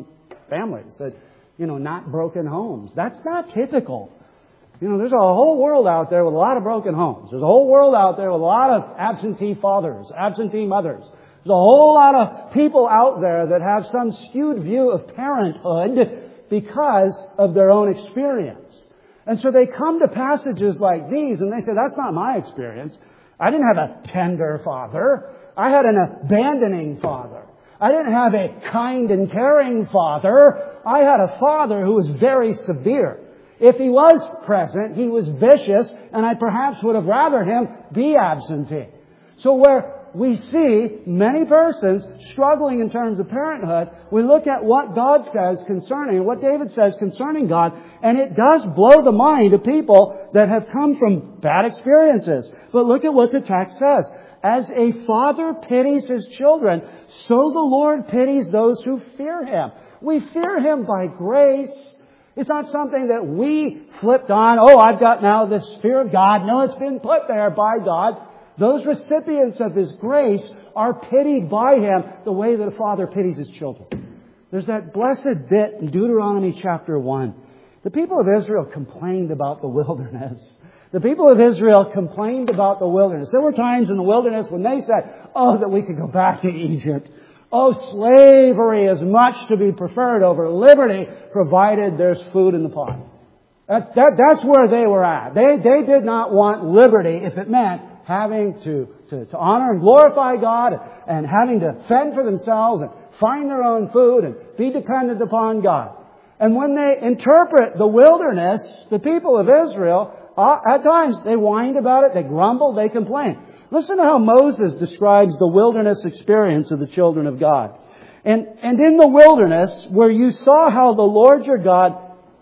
families, that, you know, not broken homes. That's not typical. You know, there's a whole world out there with a lot of broken homes. There's a whole world out there with a lot of absentee fathers, absentee mothers. There's a whole lot of people out there that have some skewed view of parenthood because of their own experience. And so they come to passages like these and they say, that's not my experience. I didn't have a tender father. I had an abandoning father. I didn't have a kind and caring father. I had a father who was very severe. If he was present, he was vicious, and I perhaps would have rather him be absentee. So where we see many persons struggling in terms of parenthood, we look at what God says concerning, what David says concerning God, and it does blow the mind of people that have come from bad experiences. But look at what the text says. As a father pities his children, so the Lord pities those who fear Him. We fear Him by grace. It's not something that we flipped on. Oh, I've got now this fear of God. No, it's been put there by God. Those recipients of His grace are pitied by Him the way that a father pities his children. There's that blessed bit in Deuteronomy chapter one. The people of Israel complained about the wilderness. The people of Israel complained about the wilderness. There were times in the wilderness when they said, oh, that we could go back to Egypt. Oh, slavery is much to be preferred over liberty, provided there's food in the pot. That, that, that's where they were at. They, they did not want liberty if it meant having to, to, to honor and glorify God and having to fend for themselves and find their own food and be dependent upon God. And when they interpret the wilderness, the people of Israel, uh, at times they whined about it, they grumbled, they complained. Listen to how Moses describes the wilderness experience of the children of God. And, and in the wilderness, where you saw how the Lord your God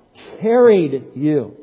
carried you.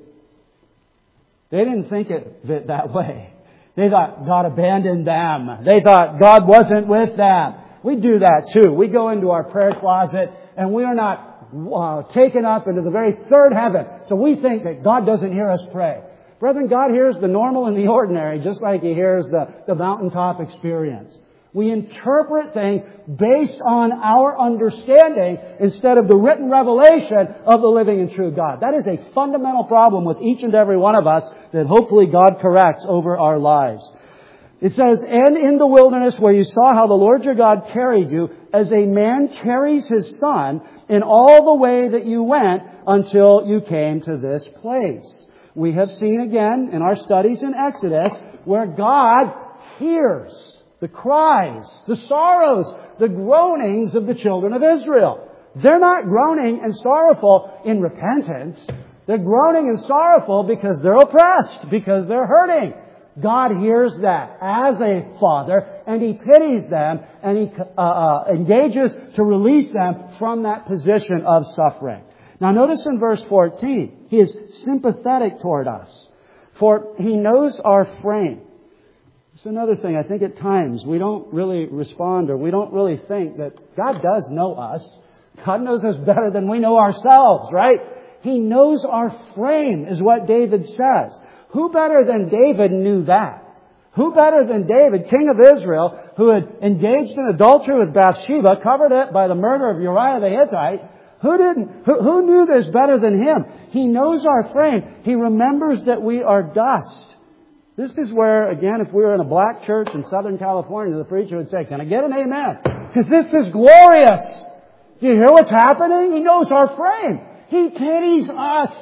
They didn't think of it that way. They thought God abandoned them. They thought God wasn't with them. We do that too. We go into our prayer closet and we are not uh, taken up into the very third heaven. So we think that God doesn't hear us pray. Brethren, God hears the normal and the ordinary, just like He hears the, the mountaintop experience. We interpret things based on our understanding instead of the written revelation of the living and true God. That is a fundamental problem with each and every one of us that hopefully God corrects over our lives. It says, and in the wilderness where you saw how the Lord your God carried you, as a man carries his son in all the way that you went until you came to this place. We have seen again in our studies in Exodus where God hears the cries, the sorrows, the groanings of the children of Israel. They're not groaning and sorrowful in repentance. They're groaning and sorrowful because they're oppressed, because they're hurting. God hears that as a father, and He pities them, and He uh, uh, engages to release them from that position of suffering. Now notice in verse fourteen, He is sympathetic toward us, for He knows our frame. It's another thing. I think at times we don't really respond or we don't really think that God does know us. God knows us better than we know ourselves, right? He knows our frame is what David says. Who better than David knew that? Who better than David, king of Israel, who had engaged in adultery with Bathsheba, covered it by the murder of Uriah the Hittite? Who didn't, who, who knew this better than him? He knows our frame. He remembers that we are dust. This is where, again, if we were in a black church in Southern California, the preacher would say, can I get an amen? Because this is glorious. Do you hear what's happening? He knows our frame. He pities us.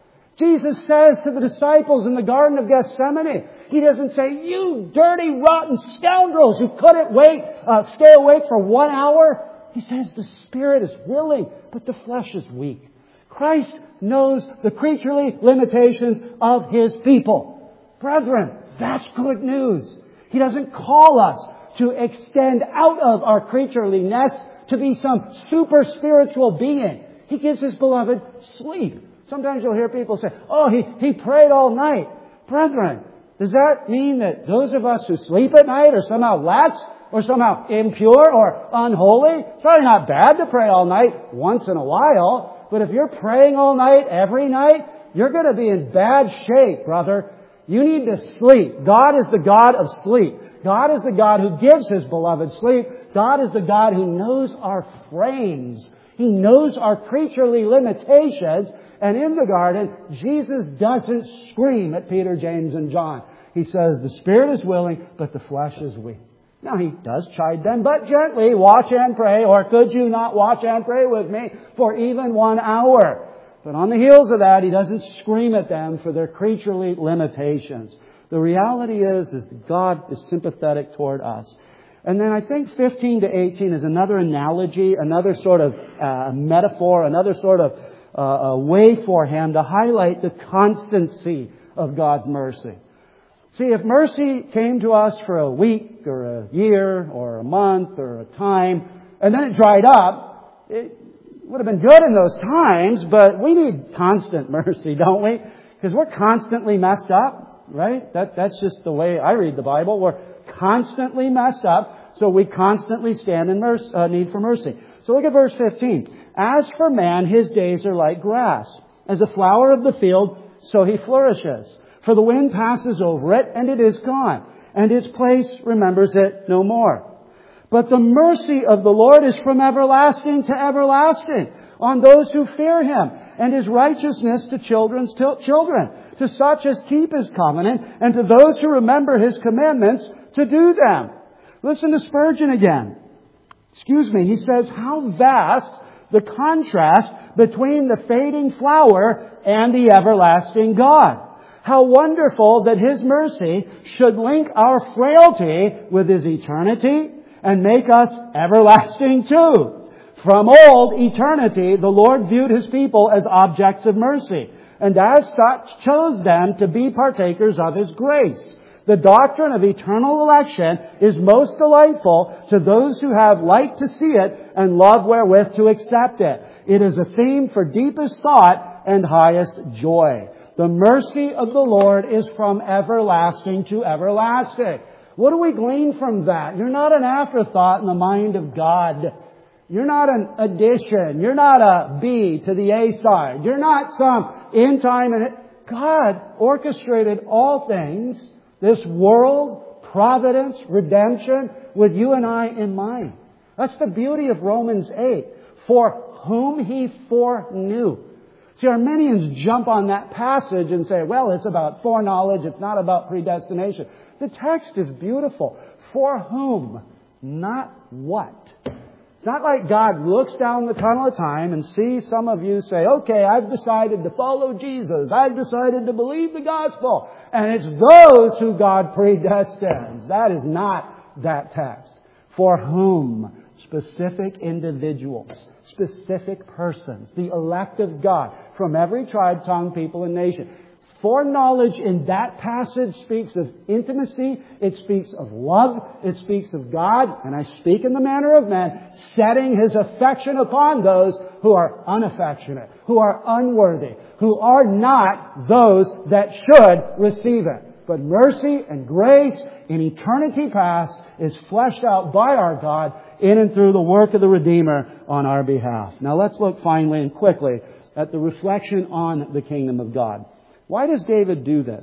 Jesus says to the disciples in the Garden of Gethsemane, He doesn't say, you dirty, rotten scoundrels who couldn't wait, uh, stay awake for one hour. He says the spirit is willing, but the flesh is weak. Christ knows the creaturely limitations of His people. Brethren, that's good news. He doesn't call us to extend out of our creatureliness to be some super spiritual being. He gives His beloved sleep. Sometimes you'll hear people say, oh, he, he prayed all night. Brethren, does that mean that those of us who sleep at night are somehow less or somehow impure or unholy? It's probably not bad to pray all night once in a while. But if you're praying all night, every night, you're going to be in bad shape, brother. You need to sleep. God is the God of sleep. God is the God who gives His beloved sleep. God is the God who knows our frames. He knows our creaturely limitations. And in the garden, Jesus doesn't scream at Peter, James, and John. He says, the spirit is willing, but the flesh is weak. Now, He does chide them, but gently, watch and pray, or could you not watch and pray with me for even one hour? But on the heels of that, He doesn't scream at them for their creaturely limitations. The reality is, is that God is sympathetic toward us. And then I think fifteen to eighteen is another analogy, another sort of uh, metaphor, another sort of uh, a way for Him to highlight the constancy of God's mercy. See, if mercy came to us for a week or a year or a month or a time, and then it dried up, it would have been good in those times, but we need constant mercy, don't we? Because we're constantly messed up, right? That, that's just the way I read the Bible. We're constantly messed up, so we constantly stand in mercy, uh, need for mercy. So look at verse fifteen. As for man, his days are like grass. As a flower of the field, so he flourishes. For the wind passes over it, and it is gone, and its place remembers it no more. But the mercy of the Lord is from everlasting to everlasting on those who fear Him, and His righteousness to children's children, to such as keep His covenant, and to those who remember His commandments to do them. Listen to Spurgeon again. Excuse me. He says, how vast the contrast between the fading flower and the everlasting God. How wonderful that His mercy should link our frailty with His eternity and make us everlasting too. From old eternity, the Lord viewed His people as objects of mercy, and as such chose them to be partakers of His grace. The doctrine of eternal election is most delightful to those who have light to see it and love wherewith to accept it. It is a theme for deepest thought and highest joy. The mercy of the Lord is from everlasting to everlasting. What do we glean from that? You're not an afterthought in the mind of God. You're not an addition. You're not a B to the A side. You're not some in time and it. God orchestrated all things, this world, providence, redemption, with you and I in mind. That's the beauty of Romans eight. For whom He foreknew. See, Arminians jump on that passage and say, well, it's about foreknowledge, it's not about predestination. The text is beautiful. For whom? Not what. It's not like God looks down the tunnel of time and sees some of you say, okay, I've decided to follow Jesus. I've decided to believe the gospel. And it's those who God predestines. That is not that text. For whom? Specific individuals. Specific persons, the elect of God, from every tribe, tongue, people, and nation. Foreknowledge in that passage speaks of intimacy, it speaks of love, it speaks of God, and I speak in the manner of men, setting His affection upon those who are unaffectionate, who are unworthy, who are not those that should receive it. But mercy and grace in eternity past is fleshed out by our God in and through the work of the Redeemer on our behalf. Now let's look finally and quickly at the reflection on the kingdom of God. Why does David do this?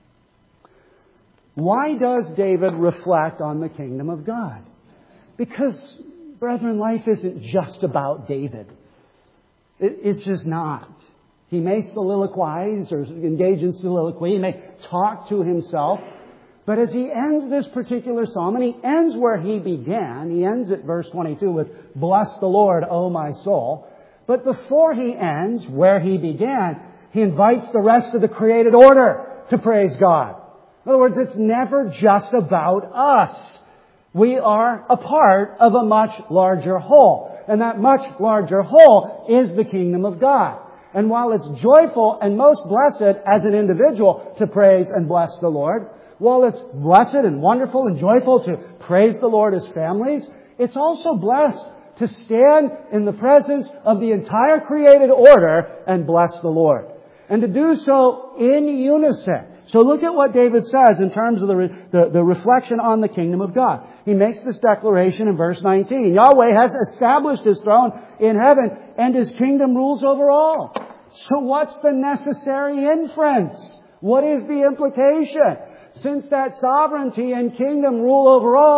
Why does David reflect on the kingdom of God? Because, brethren, life isn't just about David. It's just not. He may soliloquize or engage in soliloquy. He may talk to himself. But as he ends this particular psalm, and he ends where he began, he ends at verse twenty-two with, bless the Lord, O my soul. But before he ends where he began, he invites the rest of the created order to praise God. In other words, it's never just about us. We are a part of a much larger whole. And that much larger whole is the kingdom of God. And while it's joyful and most blessed as an individual to praise and bless the Lord, while it's blessed and wonderful and joyful to praise the Lord as families, it's also blessed to stand in the presence of the entire created order and bless the Lord. And to do so in unison. So look at what David says in terms of the, re- the, the reflection on the kingdom of God. He makes this declaration in verse nineteen. Yahweh has established His throne in heaven and His kingdom rules over all. So what's the necessary inference? What is the implication? Since that sovereignty and kingdom rule over all,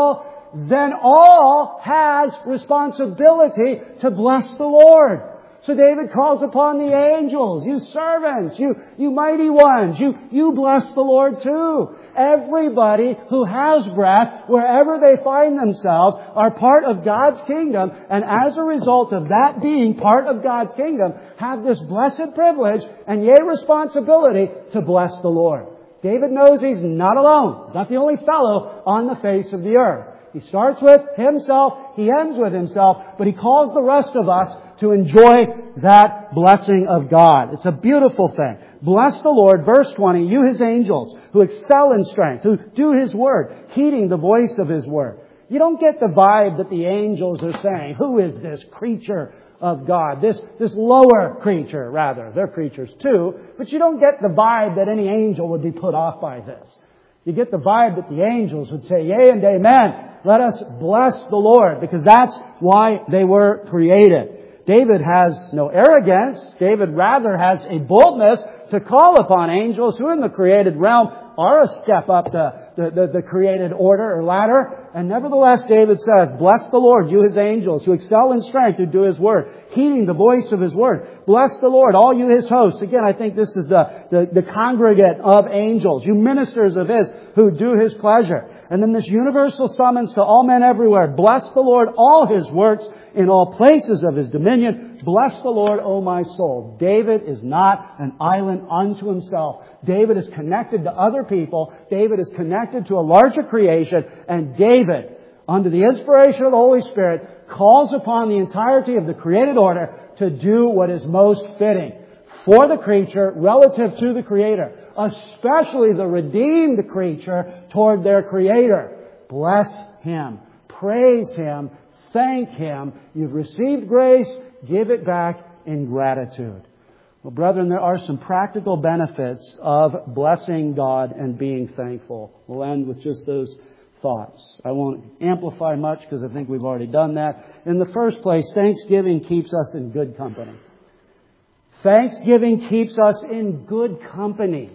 then all has responsibility to bless the Lord. So David calls upon the angels, you servants, you, you mighty ones, you, you bless the Lord too. Everybody who has breath, wherever they find themselves, are part of God's kingdom, and as a result of that being part of God's kingdom, have this blessed privilege and yea, responsibility to bless the Lord. David knows he's not alone. He's not the only fellow on the face of the earth. He starts with himself, he ends with himself, but he calls the rest of us to enjoy that blessing of God. It's a beautiful thing. Bless the Lord, verse twenty, you His angels, who excel in strength, who do His word, heeding the voice of His word. You don't get the vibe that the angels are saying, who is this creature of God? This, this lower creature, rather. They're creatures too, but you don't get the vibe that any angel would be put off by this. You get the vibe that the angels would say, yea and amen. Let us bless the Lord, because that's why they were created. David has no arrogance. David rather has a boldness to call upon angels who in the created realm are a step up the, the, the, the created order or ladder. And nevertheless, David says, bless the Lord, you His angels, who excel in strength, who do His word, heeding the voice of His word. Bless the Lord, all you His hosts. Again, I think this is the, the, the congregate of angels, you ministers of His, who do His pleasure. And then this universal summons to all men everywhere. Bless the Lord, all His works in all places of His dominion. Bless the Lord, O my soul. David is not an island unto himself. David is connected to other people. David is connected to a larger creation. And David, under the inspiration of the Holy Spirit, calls upon the entirety of the created order to do what is most fitting for the creature relative to the Creator, especially the redeemed creature toward their Creator. Bless Him. Praise Him. Thank Him. You've received grace. Give it back in gratitude. Well, brethren, there are some practical benefits of blessing God and being thankful. We'll end with just those thoughts. I won't amplify much because I think we've already done that. In the first place, thanksgiving keeps us in good company. Thanksgiving keeps us in good company.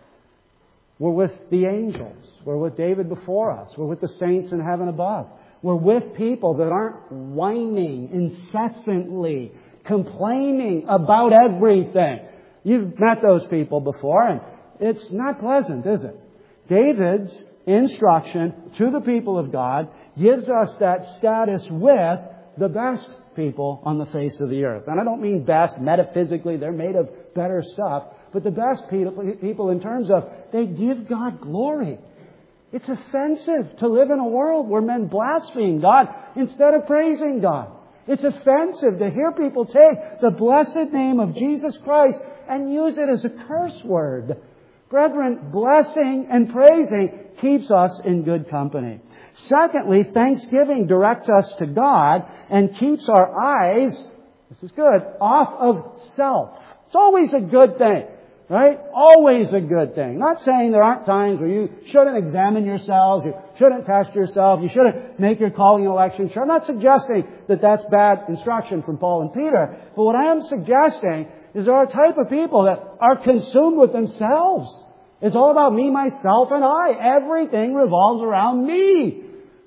We're with the angels. We're with David before us. We're with the saints in heaven above. We're with people that aren't whining incessantly, complaining about everything. You've met those people before, and it's not pleasant, is it? David's instruction to the people of God gives us that status with the best people on the face of the earth. And I don't mean best metaphysically, they're made of better stuff, but the best people in terms of they give God glory. It's offensive to live in a world where men blaspheme God instead of praising God. It's offensive to hear people take the blessed name of Jesus Christ and use it as a curse word. Brethren, blessing and praising keeps us in good company. Secondly, thanksgiving directs us to God and keeps our eyes, this is good, off of self. It's always a good thing, right? Always a good thing. Not saying there aren't times where you shouldn't examine yourselves, you shouldn't test yourself, you shouldn't make your calling and election sure. I'm not suggesting that that's bad instruction from Paul and Peter. But what I am suggesting is there are a type of people that are consumed with themselves. It's all about me, myself, and I. Everything revolves around me.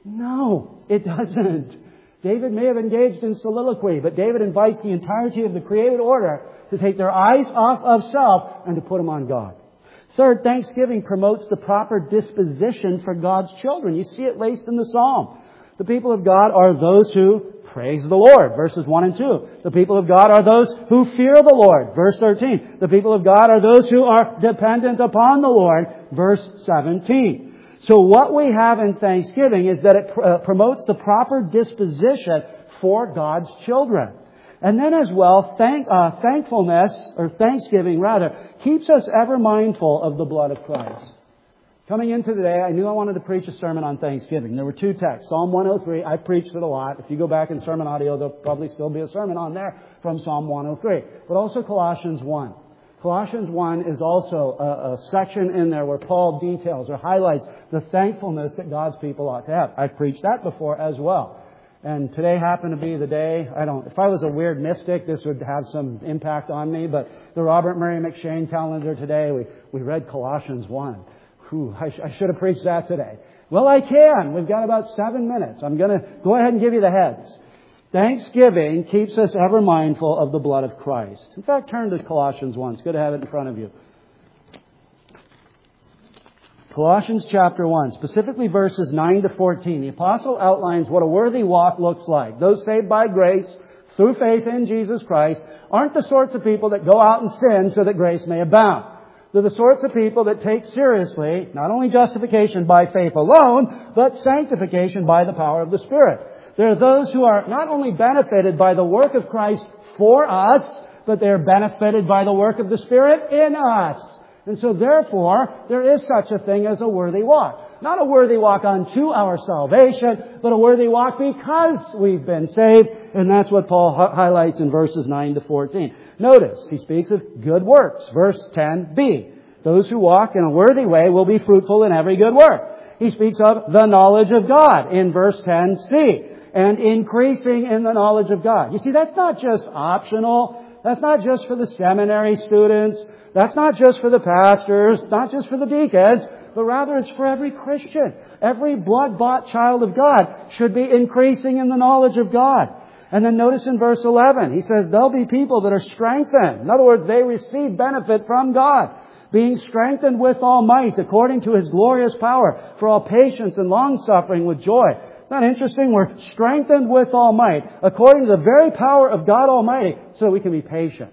No, it doesn't. David may have engaged in soliloquy, but David invites the entirety of the created order to take their eyes off of self and to put them on God. Third, thanksgiving promotes the proper disposition for God's children. You see it laced in the psalm. The people of God are those who praise the Lord, verses one and two. The people of God are those who fear the Lord, verse thirteen. The people of God are those who are dependent upon the Lord, verse seventeen. So what we have in thanksgiving is that it uh, promotes the proper disposition for God's children. And then as well, thank, uh, thankfulness, or thanksgiving rather, keeps us ever mindful of the blood of Christ. Coming into today, I knew I wanted to preach a sermon on Thanksgiving. There were two texts. Psalm one oh three, I preached it a lot. If you go back in sermon audio, there'll probably still be a sermon on there from Psalm one oh three. But also Colossians one. Colossians one is also a, a section in there where Paul details or highlights the thankfulness that God's people ought to have. I've preached that before as well. And today happened to be the day, I don't, if I was a weird mystic, this would have some impact on me, but the Robert Murray McShane calendar today, we, we read Colossians one. Whew, I, sh- I should have preached that today. Well, I can. We've got about seven minutes. I'm going to go ahead and give you the heads. Thanksgiving keeps us ever mindful of the blood of Christ. In fact, turn to Colossians one. It's good to have it in front of you. Colossians chapter one, specifically verses nine to fourteen. The apostle outlines what a worthy walk looks like. Those saved by grace through faith in Jesus Christ aren't the sorts of people that go out and sin so that grace may abound. They're the sorts of people that take seriously not only justification by faith alone, but sanctification by the power of the Spirit. There are those who are not only benefited by the work of Christ for us, but they are benefited by the work of the Spirit in us. And so therefore, there is such a thing as a worthy walk. Not a worthy walk unto our salvation, but a worthy walk because we've been saved. And that's what Paul hi- highlights in verses nine to fourteen. Notice, he speaks of good works. Verse ten b. Those who walk in a worthy way will be fruitful in every good work. He speaks of the knowledge of God in verse ten c. And increasing in the knowledge of God. You see, that's not just optional. That's not just for the seminary students. That's not just for the pastors. Not just for the deacons. But rather it's for every Christian. Every blood-bought child of God should be increasing in the knowledge of God. And then notice in verse eleven, he says there'll be people that are strengthened. In other words, they receive benefit from God. Being strengthened with all might according to His glorious power for all patience and long-suffering with joy. Isn't that interesting? We're strengthened with all might according to the very power of God Almighty so that we can be patient.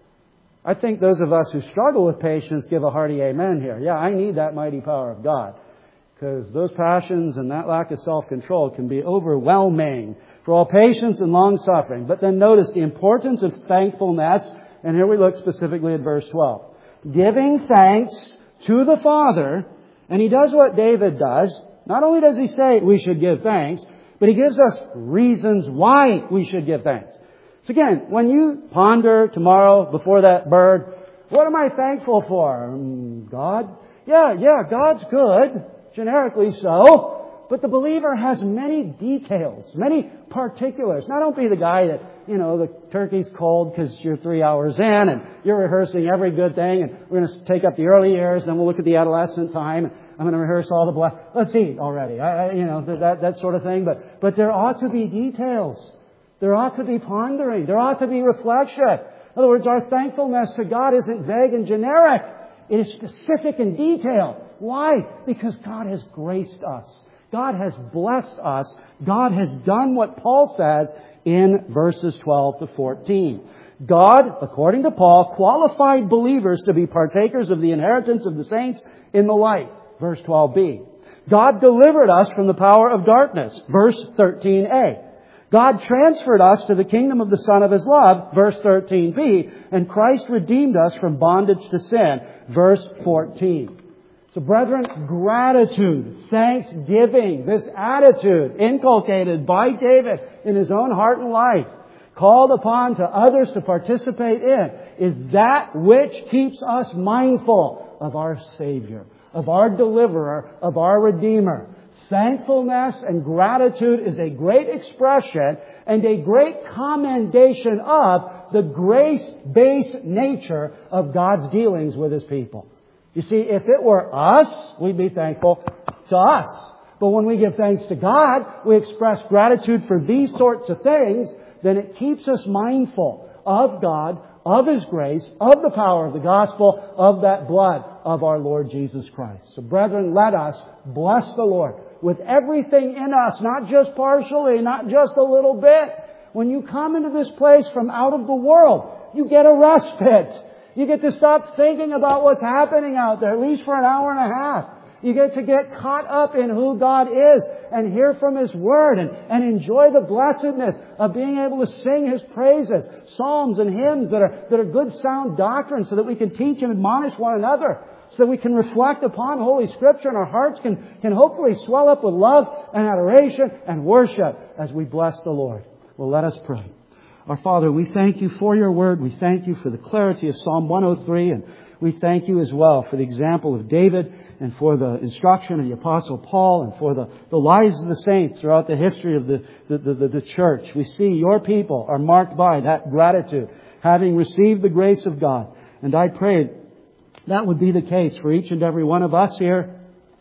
I think those of us who struggle with patience give a hearty amen here. Yeah, I need that mighty power of God. Because those passions and that lack of self-control can be overwhelming. For all patience and long-suffering. But then notice the importance of thankfulness. And here we look specifically at verse twelve. Giving thanks to the Father. And he does what David does. Not only does he say we should give thanks, but he gives us reasons why we should give thanks. So again, when you ponder tomorrow before that bird, what am I thankful for? Um, God? Yeah, yeah, God's good, generically so. But the believer has many details, many particulars. Now don't be the guy that, you know, the turkey's cold because you're three hours in and you're rehearsing every good thing and we're going to take up the early years, then we'll look at the adolescent time. I'm going to rehearse all the ble- Let's eat already. I, I, you know, that, that sort of thing. But, but there ought to be details. There ought to be pondering. There ought to be reflection. In other words, our thankfulness to God isn't vague and generic. It is specific and detailed. Why? Because God has graced us. God has blessed us. God has done what Paul says in verses twelve to fourteen. God, according to Paul, qualified believers to be partakers of the inheritance of the saints in the light. Verse twelve b. God delivered us from the power of darkness. Verse thirteen a. God transferred us to the kingdom of the Son of His love. Verse thirteen b. And Christ redeemed us from bondage to sin. Verse fourteen. So brethren, gratitude, thanksgiving, this attitude inculcated by David in his own heart and life, called upon to others to participate in, is that which keeps us mindful of our Savior, of our Deliverer, of our Redeemer. Thankfulness and gratitude is a great expression and a great commendation of the grace-based nature of God's dealings with His people. You see, if it were us, we'd be thankful to us. But when we give thanks to God, we express gratitude for these sorts of things, then it keeps us mindful of God, of His grace, of the power of the gospel, of that blood of our Lord Jesus Christ. So brethren, let us bless the Lord with everything in us, not just partially, not just a little bit. When you come into this place from out of the world, you get a respite. You get to stop thinking about what's happening out there, at least for an hour and a half. You get to get caught up in who God is and hear from His Word and, and enjoy the blessedness of being able to sing His praises, psalms and hymns that are, that are good sound doctrine so that we can teach and admonish one another, so that we can reflect upon Holy Scripture and our hearts can, can hopefully swell up with love and adoration and worship as we bless the Lord. Well, let us pray. Our Father, we thank You for Your Word. We thank You for the clarity of Psalm one oh three. And we thank You as well for the example of David and for the instruction of the Apostle Paul and for the, the lives of the saints throughout the history of the, the, the, the church. We see Your people are marked by that gratitude, having received the grace of God. And I pray that would be the case for each and every one of us here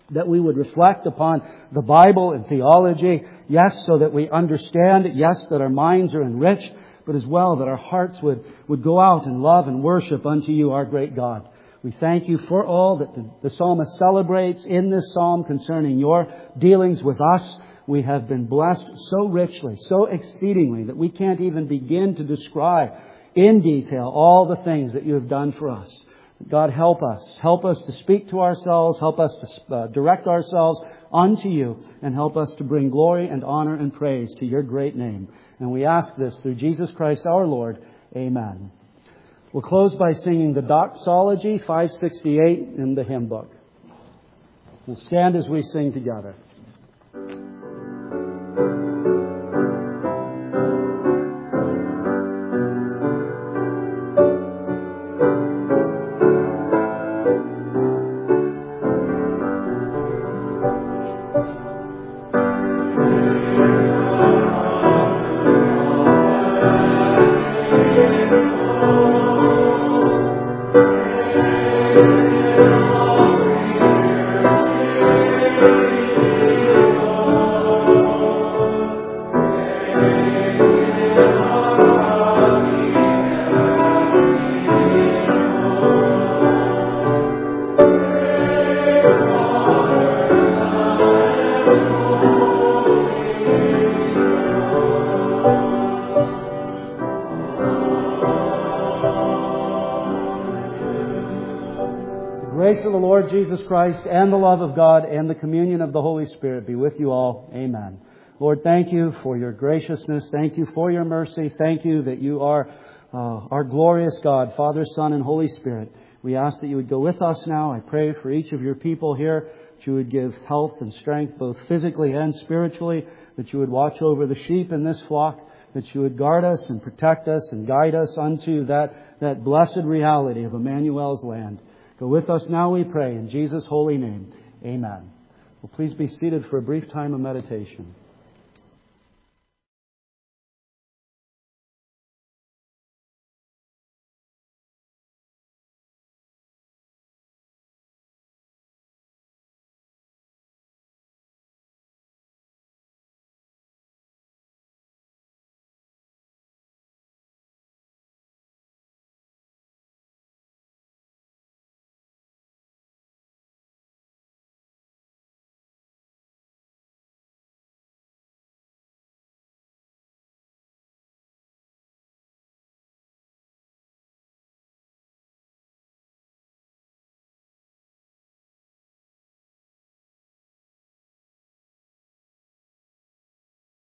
that we would reflect upon the Bible and theology, yes, so that we understand, yes, that our minds are enriched, but as well that our hearts would, would go out and love and worship unto you, our great God. We thank you for all that the, the psalmist celebrates in this psalm concerning your dealings with us. We have been blessed so richly, so exceedingly, that we can't even begin to describe in detail all the things that you have done for us. God, help us. Help us to speak to ourselves. Help us to uh, direct ourselves unto you. And help us to bring glory and honor and praise to your great name. And we ask this through Jesus Christ our Lord. Amen. We'll close by singing the Doxology, five sixty-eight in the hymn book. We'll stand as we sing together. Jesus Christ and the love of God and the communion of the Holy Spirit be with you all. Amen. Lord, thank you for your graciousness. Thank you for your mercy. Thank you that you are uh, our glorious God, Father, Son, and Holy Spirit. We ask that you would go with us now. I pray for each of your people here that you would give health and strength, both physically and spiritually, that you would watch over the sheep in this flock, that you would guard us and protect us and guide us unto that, that blessed reality of Emmanuel's land. Go with us now, we pray, in Jesus' holy name. Amen. Well, please be seated for a brief time of meditation.